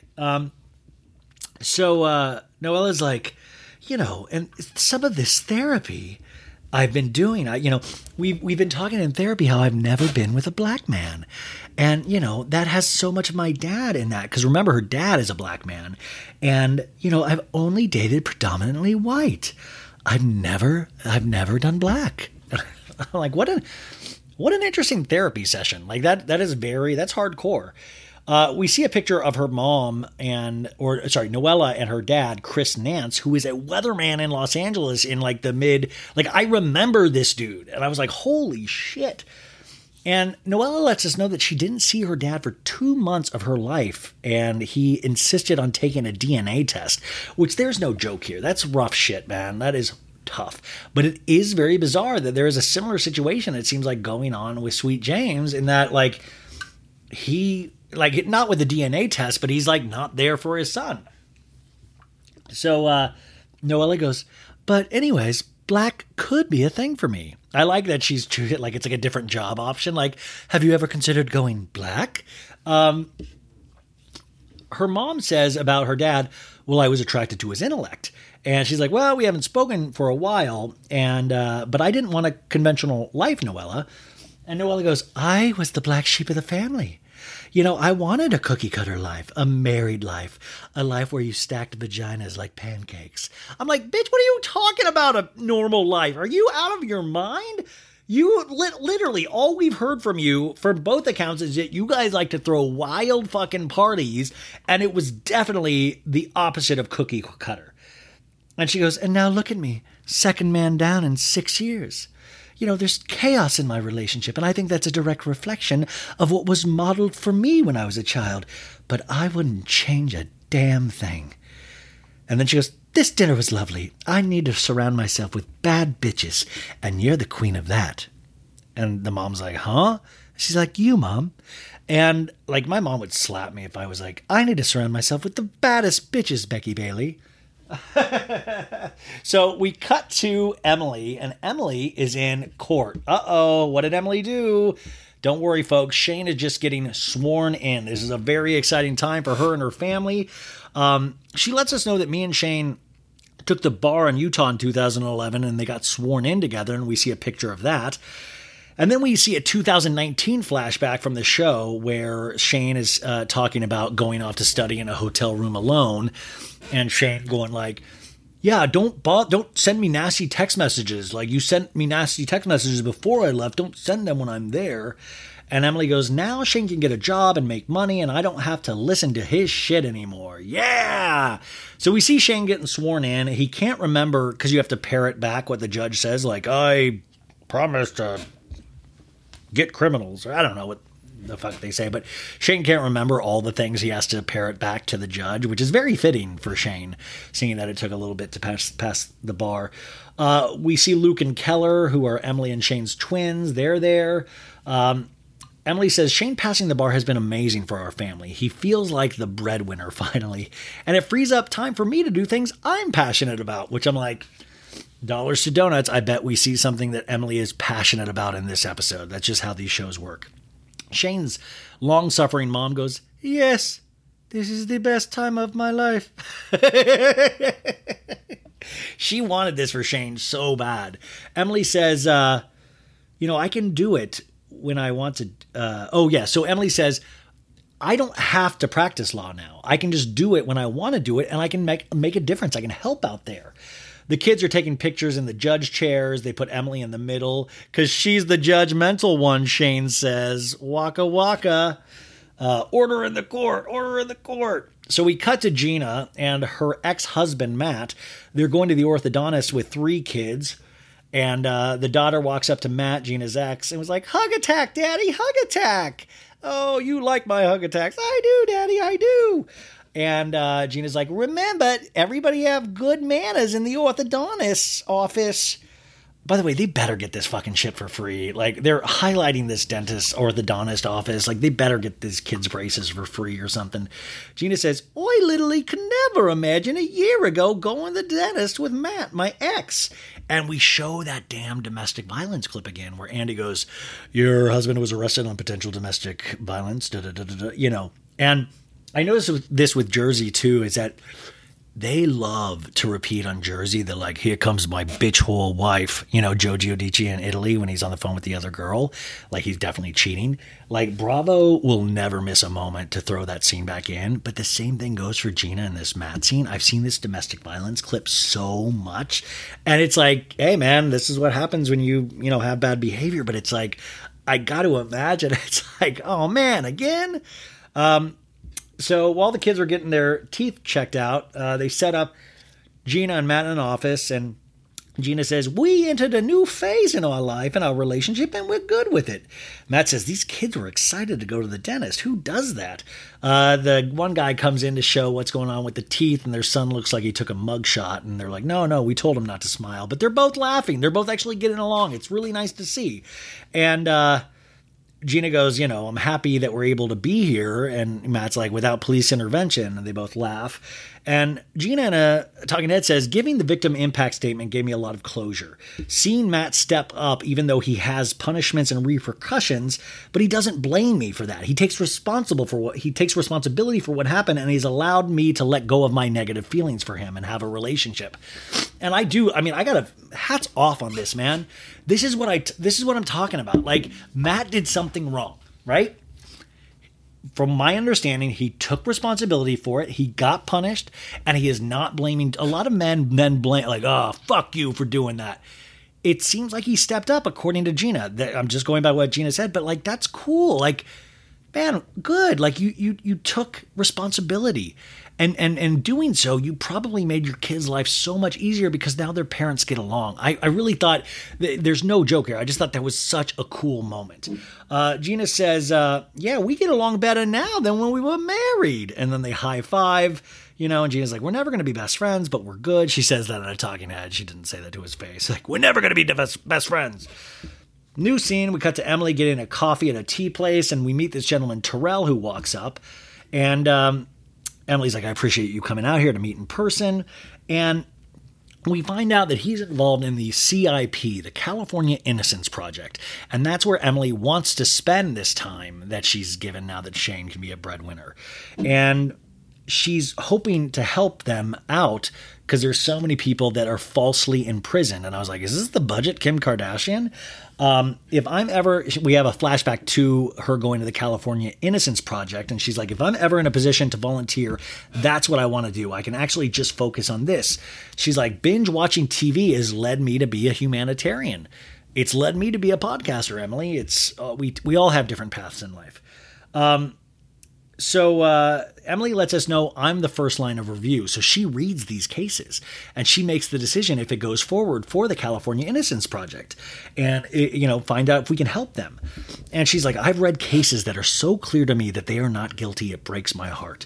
So Noella's like, you know, and some of this therapy I've been doing, we've been talking in therapy how I've never been with a black man. And, you know, that has so much of my dad in that. Because remember, her dad is a black man. And, you know, I've only dated predominantly white. I've never done black. I'm like, what an interesting therapy session. That's hardcore. We see a picture of her mom Noella and her dad, Chris Nance, who is a weatherman in Los Angeles in the mid, I remember this dude. And I was like, holy shit. And Noella lets us know that she didn't see her dad for 2 months of her life, and he insisted on taking a DNA test, which there's no joke here. That's rough shit, man. That is tough. But it is very bizarre that there is a similar situation, it seems like, going on with Sweet James in that, he, not with the DNA test, but he's, not there for his son. So Noella goes, but anyways, black could be a thing for me. I like that she's treated it's a different job option. Have you ever considered going black? Her mom says about her dad, well, I was attracted to his intellect. And she's like, well, we haven't spoken for a while, and but I didn't want a conventional life, Noella. And Noella goes, I was the black sheep of the family. You know, I wanted a cookie-cutter life, a married life, a life where you stacked vaginas like pancakes. I'm like, bitch, what are you talking about, a normal life? Are you out of your mind? You literally, all we've heard from you, from both accounts, is that you guys like to throw wild fucking parties, and it was definitely the opposite of cookie-cutter. And she goes, and now look at me, second man down in 6 years. You know, there's chaos in my relationship, and I think that's a direct reflection of what was modeled for me when I was a child. But I wouldn't change a damn thing. And then she goes, this dinner was lovely. I need to surround myself with bad bitches, and you're the queen of that. And the mom's like, huh? She's like, you, Mom. And, my mom would slap me if I was like, I need to surround myself with the baddest bitches, Becky Bailey. So we cut to Emily, and Emily is in court. Uh-oh, what did Emily do? Don't worry, folks. Shane is just getting sworn in. This is a very exciting time for her and her family. She lets us know that me and Shane took the bar in Utah in 2011, and they got sworn in together, and we see a picture of that. And then we see a 2019 flashback from the show where Shane is talking about going off to study in a hotel room alone. And Shane going yeah, don't send me nasty text messages. You sent me nasty text messages before I left. Don't send them when I'm there. And Emily goes, now Shane can get a job and make money, and I don't have to listen to his shit anymore. Yeah! So we see Shane getting sworn in. He can't remember, because you have to parrot back what the judge says, I promised to get criminals. Or I don't know what the fuck they say. But Shane can't remember all the things he has to parrot back to the judge, which is very fitting for Shane, seeing that it took a little bit to pass the bar. We see Luke and Keller, who are Emily and Shane's twins. They're there. Emily says, Shane passing the bar has been amazing for our family. He feels like the breadwinner finally. And it frees up time for me to do things I'm passionate about, which I'm like, dollars to donuts. I bet we see something that Emily is passionate about in this episode. That's just how these shows work. Shane's long-suffering mom goes, yes, this is the best time of my life. She wanted this for Shane so bad. Emily says, I can do it when I want to. So Emily says, I don't have to practice law now. I can just do it when I want to do it, and I can make a difference. I can help out there. The kids are taking pictures in the judge chairs. They put Emily in the middle because she's the judgmental one, Shane says. Waka waka. Order in the court. Order in the court. So we cut to Gina and her ex-husband, Matt. They're going to the orthodontist with 3 kids. And the daughter walks up to Matt, Gina's ex, and was like, hug attack, Daddy, hug attack. Oh, you like my hug attacks. I do, Daddy, I do. And Gina's like, remember, everybody have good manners in the orthodontist's office. By the way, they better get this fucking shit for free. Like, they're highlighting this dentist or the orthodontist office. Like, they better get these kids' braces for free or something. Gina says, I literally could never imagine a year ago going to the dentist with Matt, my ex. And we show that damn domestic violence clip again where Andy goes, your husband was arrested on potential domestic violence, And I noticed this with Jersey, too, is that they love to repeat on Jersey. They're like, here comes my bitch hole wife, Joe Giudice in Italy when he's on the phone with the other girl. Like, he's definitely cheating. Like, Bravo will never miss a moment to throw that scene back in. But the same thing goes for Gina in this Matt scene. I've seen this domestic violence clip so much. And it's like, hey, man, this is what happens when you have bad behavior. But it's like, I got to imagine it's like, oh, man, again? So while the kids were getting their teeth checked out, they set up Gina and Matt in an office, and Gina says, we entered a new phase in our life and our relationship, and we're good with it. Matt says, these kids were excited to go to the dentist. Who does that? The one guy comes in to show what's going on with the teeth, and their son looks like he took a mug shot, and they're like, no, we told him not to smile. But they're both laughing. They're both actually getting along. It's really nice to see. And Gina goes, I'm happy that we're able to be here. And Matt's like, without police intervention. And they both laugh. And Gina in a talking head says, giving the victim impact statement gave me a lot of closure. Seeing Matt step up, even though he has punishments and repercussions, but he doesn't blame me for that. He takes responsibility for what happened, and he's allowed me to let go of my negative feelings for him and have a relationship. And I got hats off on this, man. This is what I'm talking about. Like, Matt did something wrong, right? From my understanding, he took responsibility for it. He got punished, and he is not blaming. A lot of men blame, like, oh, fuck you for doing that. It seems like he stepped up, according to Gina. I'm just going by what Gina said, but like, that's cool. Like, man, good. Like, you took responsibility. And doing so, you probably made your kids' life so much easier because now their parents get along. I really thought, there's no joke here. I just thought that was such a cool moment. Gina says, yeah, we get along better now than when we were married. And then they high five, and Gina's like, we're never going to be best friends, but we're good. She says that in a talking head. She didn't say that to his face. Like, we're never going to be best friends. New scene, we cut to Emily getting a coffee at a tea place, and we meet this gentleman, Terrell, who walks up. And Emily's like, I appreciate you coming out here to meet in person. And we find out that he's involved in the CIP, the California Innocence Project. And that's where Emily wants to spend this time that she's given now that Shane can be a breadwinner. And she's hoping to help them out because there's so many people that are falsely in prison. And I was like, is this the budget Kim Kardashian? We have a flashback to her going to the California Innocence Project. And she's like, if I'm ever in a position to volunteer, that's what I want to do. I can actually just focus on this. She's like, binge watching TV has led me to be a humanitarian. It's led me to be a podcaster, Emily. It's we all have different paths in life. So Emily lets us know I'm the first line of review. So she reads these cases and she makes the decision if it goes forward for the California Innocence Project and, find out if we can help them. And she's like, I've read cases that are so clear to me that they are not guilty. It breaks my heart,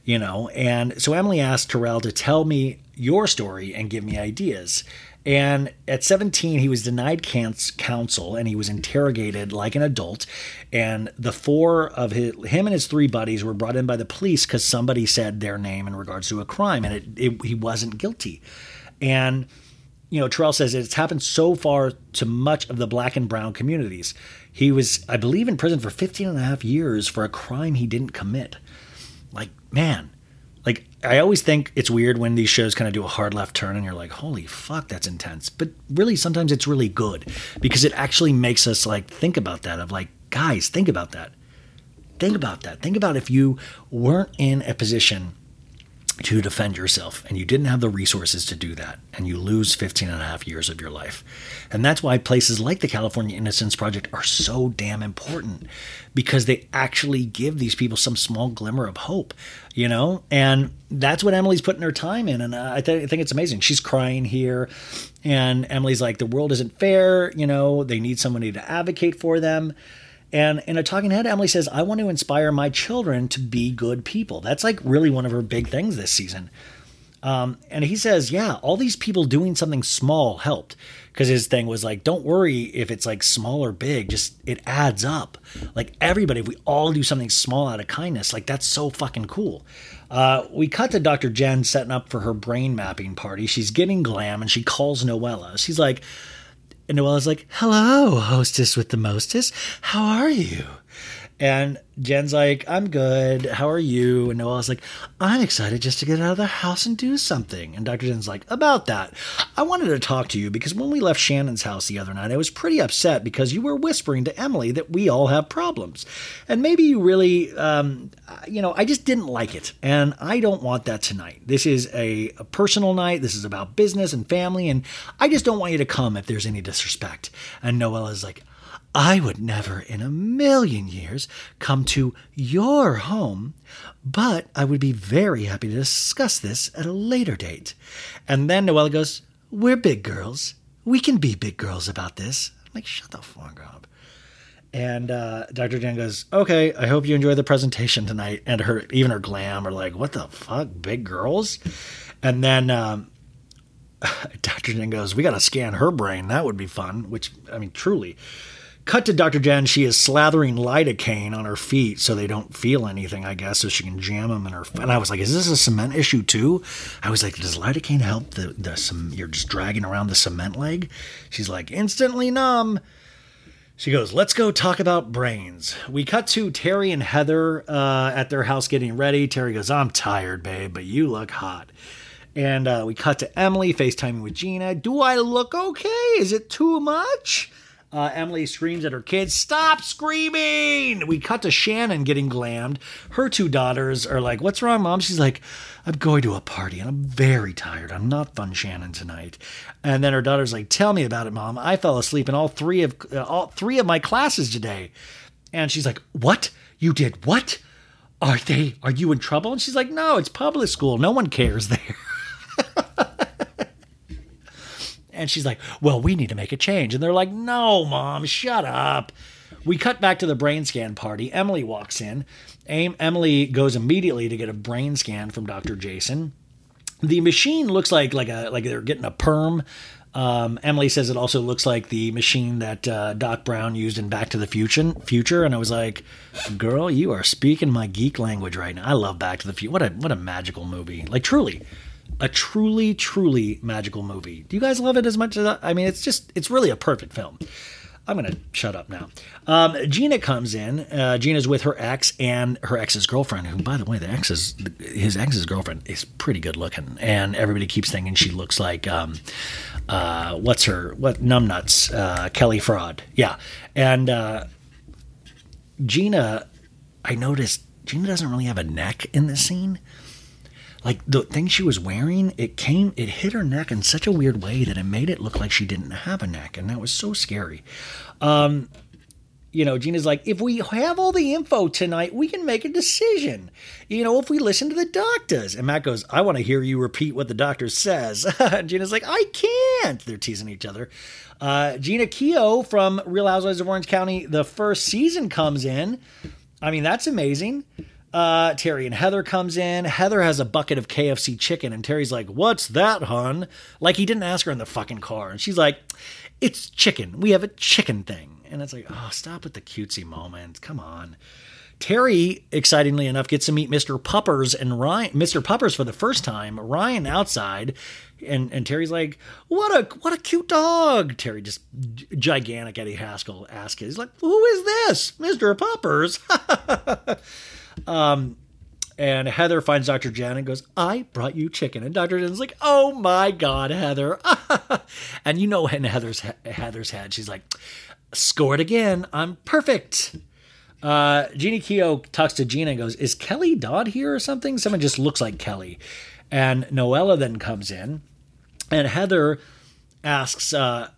And so Emily asked Terrell to tell me your story and give me ideas. And at 17, he was denied counsel and he was interrogated like an adult. And the four of him and his three buddies were brought in by the police because somebody said their name in regards to a crime, and he wasn't guilty. And, Terrell says it's happened so far to much of the black and brown communities. He was, I believe, in prison for 15 and a half years for a crime he didn't commit. Like, man. Like, I always think it's weird when these shows kind of do a hard left turn and you're like, holy fuck, that's intense. But really, sometimes it's really good because it actually makes us think about that of guys, think about that. Think about that. Think about if you weren't in a position to defend yourself and you didn't have the resources to do that and you lose 15 and a half years of your life. And that's why places like the California Innocence Project are so damn important because they actually give these people some small glimmer of hope, and that's what Emily's putting her time in. And I think it's amazing. She's crying here and Emily's like, the world isn't fair. They need somebody to advocate for them. And in a talking head, Emily says, I want to inspire my children to be good people. That's really one of her big things this season. And he says, yeah, all these people doing something small helped. Because his thing was don't worry if it's small or big, just it adds up. Everybody, if we all do something small out of kindness, that's so fucking cool. We cut to Dr. Jen setting up for her brain mapping party. She's getting glam and she calls Noella. She's like, and Noella's like, hello, hostess with the mostest. How are you? And Jen's like, I'm good. How are you? And Noella's like, I'm excited just to get out of the house and do something. And Dr. Jen's like, about that, I wanted to talk to you because when we left Shannon's house the other night, I was pretty upset because you were whispering to Emily that we all have problems. And maybe you really, I just didn't like it. And I don't want that tonight. This is a personal night. This is about business and family. And I just don't want you to come if there's any disrespect. And Noella's like, I would never in a million years come to your home, but I would be very happy to discuss this at a later date. And then Noella goes, we're big girls. We can be big girls about this. I'm like, shut the fuck up. And Dr. Jen goes, okay, I hope you enjoy the presentation tonight. And even her glam are like, what the fuck, big girls? And then Dr. Jen goes, we got to scan her brain. That would be fun, which, truly. Cut to Dr. Jen. She is slathering lidocaine on her feet so they don't feel anything, I guess, so she can jam them in her. And I was like, is this a cement issue too? I was like, does lidocaine help you're just dragging around the cement leg? She's like, instantly numb. She goes, let's go talk about brains. We cut to Terry and Heather at their house getting ready. Terry goes, I'm tired, babe, but you look hot. And we cut to Emily FaceTiming with Gina. Do I look okay? Is it too much? Emily screams at her kids, stop screaming! We cut to Shannon getting glammed. Her two daughters are like, what's wrong, Mom? She's like, I'm going to a party and I'm very tired. I'm not fun Shannon tonight. And then her daughter's like, tell me about it, Mom. I fell asleep in all three of my classes today. And she's like, what? You did what? Are you in trouble? And she's like, no, it's public school. No one cares there. And she's like, well, we need to make a change. And they're like, no, Mom, shut up. We cut back to the brain scan party. Emily walks in. Emily goes immediately to get a brain scan from Dr. Jason. The machine looks like they're getting a perm. Emily says it also looks like the machine that Doc Brown used in Back to the Future. And I was like, girl, you are speaking my geek language right now. I love Back to the Future. What a magical movie. Like, truly. A truly, truly magical movie. Do you guys love it as much as I mean, it's really a perfect film. I'm going to shut up now. Gina comes in. Gina's with her ex and her ex's girlfriend, who, by the way, his ex's girlfriend is pretty good looking. And everybody keeps thinking she looks like, Numbnuts, Kelly Fraud. Yeah. And Gina, I noticed Gina doesn't really have a neck in this scene. Like, the thing she was wearing, it hit her neck in such a weird way that it made it look like she didn't have a neck, and that was so scary. Gina's like, if we have all the info tonight, we can make a decision. If we listen to the doctors. And Matt goes, I want to hear you repeat what the doctor says. And Gina's like, I can't. They're teasing each other. Gina Keogh from Real Housewives of Orange County, the first season, comes in. I mean, that's amazing. Terry and Heather comes in. Heather has a bucket of KFC chicken, and Terry's like, what's that, hun? Like, he didn't ask her in the fucking car. And she's like, it's chicken. We have a chicken thing. And it's like, oh, stop with the cutesy moments. Come on. Terry, excitingly enough, gets to meet Mr. Puppers and Ryan. Mr. Puppers for the first time. Ryan outside. And Terry's like, what a cute dog. Terry, just gigantic Eddie Haskell, asks. He's like, who is this? Mr. Puppers. And Heather finds Dr. Jen and goes, I brought you chicken. And Dr. Jen's like, oh my God, Heather. And in Heather's head, she's like, scored again. I'm perfect. Jeannie Keogh talks to Gina and goes, is Kelly Dodd here or something? Someone just looks like Kelly. And Noella then comes in, and Heather asks Heather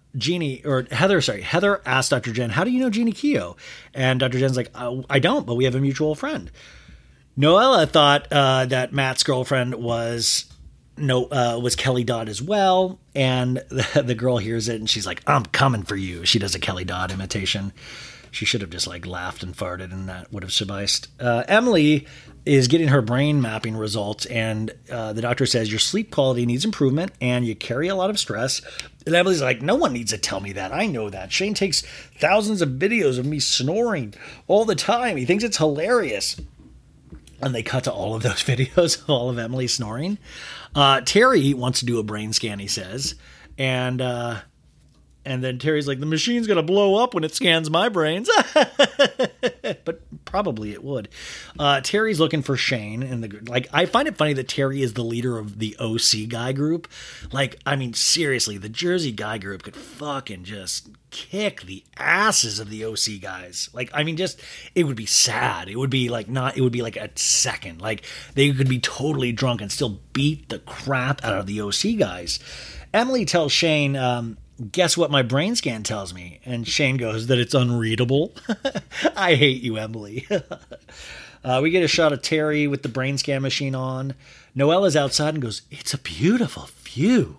asks Dr. Jen, how do you know Jeannie Keogh? And Dr. Jen's like, I don't, but we have a mutual friend. Noella thought that Matt's girlfriend was Kelly Dodd as well. And the girl hears it and she's like, I'm coming for you. She does a Kelly Dodd imitation. She should have just laughed and farted, and that would have sufficed. Emily is getting her brain mapping results, and the doctor says your sleep quality needs improvement and you carry a lot of stress. And Emily's like, no one needs to tell me that. I know that. Shane takes thousands of videos of me snoring all the time. He thinks it's hilarious. And they cut to all of those videos of all of Emily snoring. Terry wants to do a brain scan, he says. And then Terry's like, the machine's going to blow up when it scans my brains. But probably it would. Terry's looking for Shane. And I find it funny that Terry is the leader of the OC guy group. Seriously, the Jersey guy group could fucking just kick the asses of the OC guys. It would be sad. It would be a second. They could be totally drunk and still beat the crap out of the OC guys. Emily tells Shane, guess what my brain scan tells me? And Shane goes, that it's unreadable. I hate you, Emily. We get a shot of Terry with the brain scan machine on. Noella's outside and goes, it's a beautiful view.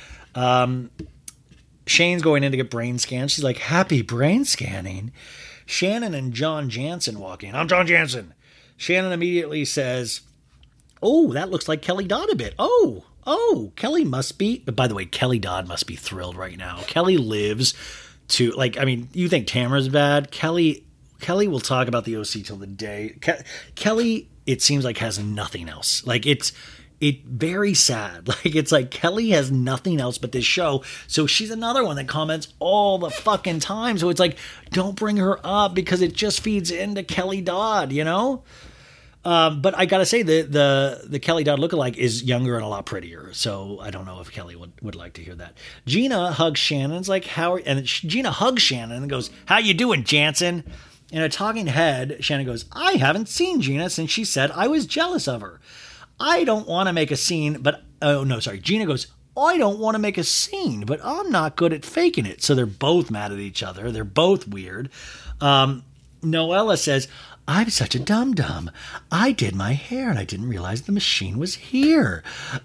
Shane's going in to get brain scanned. She's like, happy brain scanning. Shannon and John Jansen walk in. I'm John Jansen. Shannon immediately says, oh, that looks like Kelly Dodd a bit. Oh, Kelly must be. By the way, Kelly Dodd must be thrilled right now. Kelly lives to, you think Tamara's bad? Kelly will talk about the OC till the day. Kelly, it seems like, has nothing else. It's very sad. It's like Kelly has nothing else but this show. So she's another one that comments all the fucking time. So it's like, don't bring her up because it just feeds into Kelly Dodd, But I gotta say, the Kelly Dodd lookalike is younger and a lot prettier. So I don't know if Kelly would like to hear that. Gina hugs Shannon. It's like, Gina hugs Shannon and goes, how you doing, Jansen? In a talking head, Shannon goes, I haven't seen Gina since she said I was jealous of her. I don't want to make a scene, but... Oh, no, sorry. Gina goes, I don't want to make a scene, but I'm not good at faking it. So they're both mad at each other. They're both weird. Noella says, I'm such a dum-dum. I did my hair and I didn't realize the machine was here.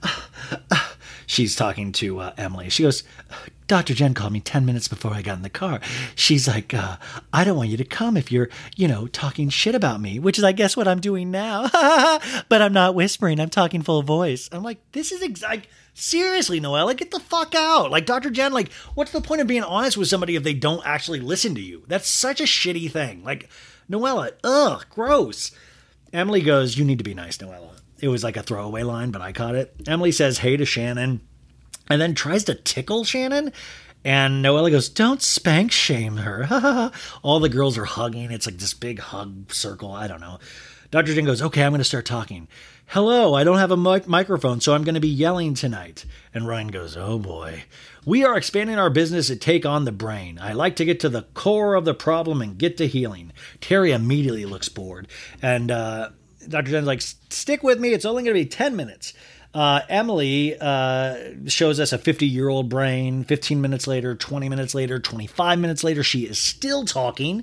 She's talking to Emily. She goes, Dr. Jen called me 10 minutes before I got in the car. She's like, I don't want you to come if you're, talking shit about me, which is, I guess, what I'm doing now. But I'm not whispering. I'm talking full voice. I'm like, this is seriously, Noella, get the fuck out. Dr. Jen, what's the point of being honest with somebody if they don't actually listen to you? That's such a shitty thing. Noella, ugh, gross. Emily goes, you need to be nice, Noella. It was like a throwaway line, but I caught it. Emily says hey to Shannon and then tries to tickle Shannon. And Noella goes, don't spank shame her. All the girls are hugging. It's like this big hug circle. I don't know. Dr. Jen goes, okay, I'm going to start talking. Hello, I don't have a microphone, so I'm going to be yelling tonight. And Ryan goes, oh boy. We are expanding our business to take on the brain. I like to get to the core of the problem and get to healing. Terry immediately looks bored. And Dr. Jen's like, stick with me. It's only going to be 10 minutes. Emily shows us a 50-year-old brain. 15 minutes later, 20 minutes later, 25 minutes later, she is still talking.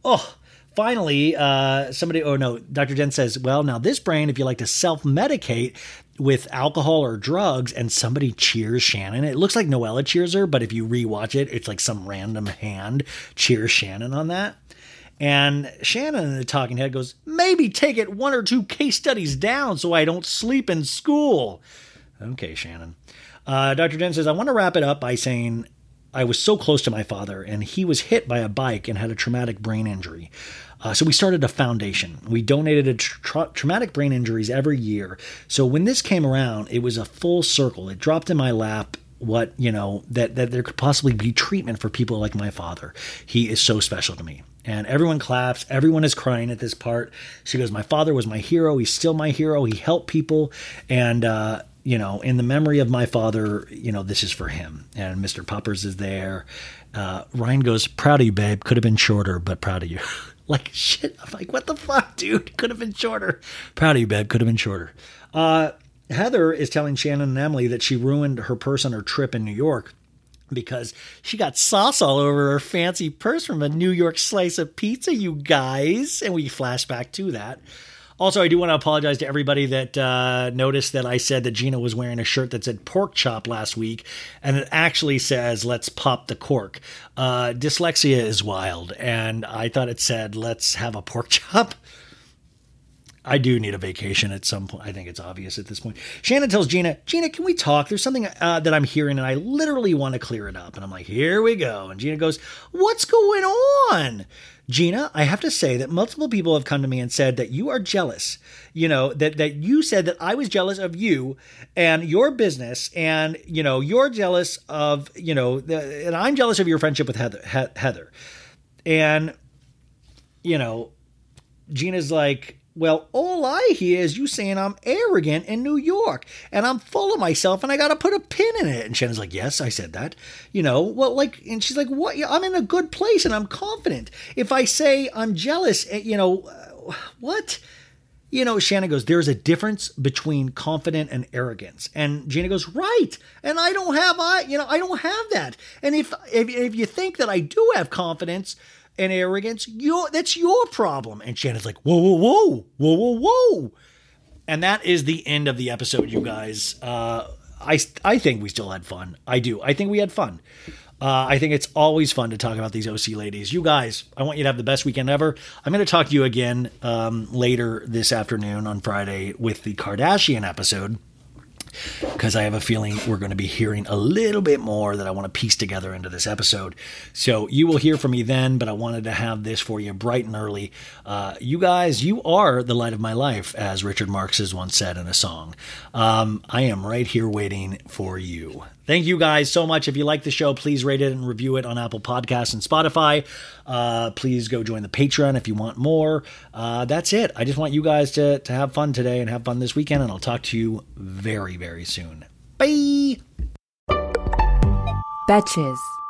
Oh, finally, Dr. Jen says, well, now this brain, if you like to self-medicate with alcohol or drugs, and somebody cheers Shannon. It looks like Noella cheers her, but if you rewatch it, it's like some random hand cheers Shannon on that. And Shannon in the talking head goes, maybe take it 1 or 2 case studies down so I don't sleep in school. Okay, Shannon. Dr. Jen says, I want to wrap it up by saying I was so close to my father, and he was hit by a bike and had a traumatic brain injury. So we started a foundation. We donated to traumatic brain injuries every year. So when this came around, it was a full circle. It dropped in my lap that there could possibly be treatment for people like my father. He is so special to me. And everyone claps. Everyone is crying at this part. She goes, my father was my hero. He's still my hero. He helped people. And, in the memory of my father, this is for him. And Mr. Poppers is there. Ryan goes, proud of you, babe. Could have been shorter, but proud of you. Like, shit. I'm like, what the fuck, dude? Could have been shorter. Proud of you, babe. Could have been shorter. Heather is telling Shannon and Emily that she ruined her purse on her trip in New York because she got sauce all over her fancy purse from a New York slice of pizza, you guys. And we flash back to that. Also, I do want to apologize to everybody that noticed that I said that Gina was wearing a shirt that said pork chop last week, and it actually says, let's pop the cork. Dyslexia is wild, and I thought it said, let's have a pork chop. I do need a vacation at some point. I think it's obvious at this point. Shannon tells Gina, can we talk? There's something that I'm hearing, and I literally want to clear it up. And I'm like, here we go. And Gina goes, what's going on? Gina, I have to say that multiple people have come to me and said that you are jealous. That you said that I was jealous of you and your business, and, you're jealous of, and I'm jealous of your friendship with Heather. And, Gina's like, well, all I hear is you saying I'm arrogant in New York and I'm full of myself and I got to put a pin in it. And Shannon's like, yes, I said that, and she's like, what? I'm in a good place and I'm confident. If I say I'm jealous, what? Shannon goes, there's a difference between confident and arrogance. And Gina goes, right. And I don't have that. And if you think that I do have confidence and arrogance, that's your problem. And Shannon's like, whoa. And that is the end of the episode, you guys. I think we still had fun. I do. I think we had fun. I think it's always fun to talk about these OC ladies. You guys, I want you to have the best weekend ever. I'm going to talk to you again later this afternoon on Friday with the Kardashian episode, because I have a feeling we're going to be hearing a little bit more that I want to piece together into this episode. So you will hear from me then, but I wanted to have this for you bright and early. You guys, you are the light of my life, as Richard Marx has once said in a song. I am right here waiting for you. Thank you guys so much. If you like the show, please rate it and review it on Apple Podcasts and Spotify. Please go join the Patreon if you want more. That's it. I just want you guys to have fun today and have fun this weekend, and I'll talk to you very, very soon. Bye. Betches.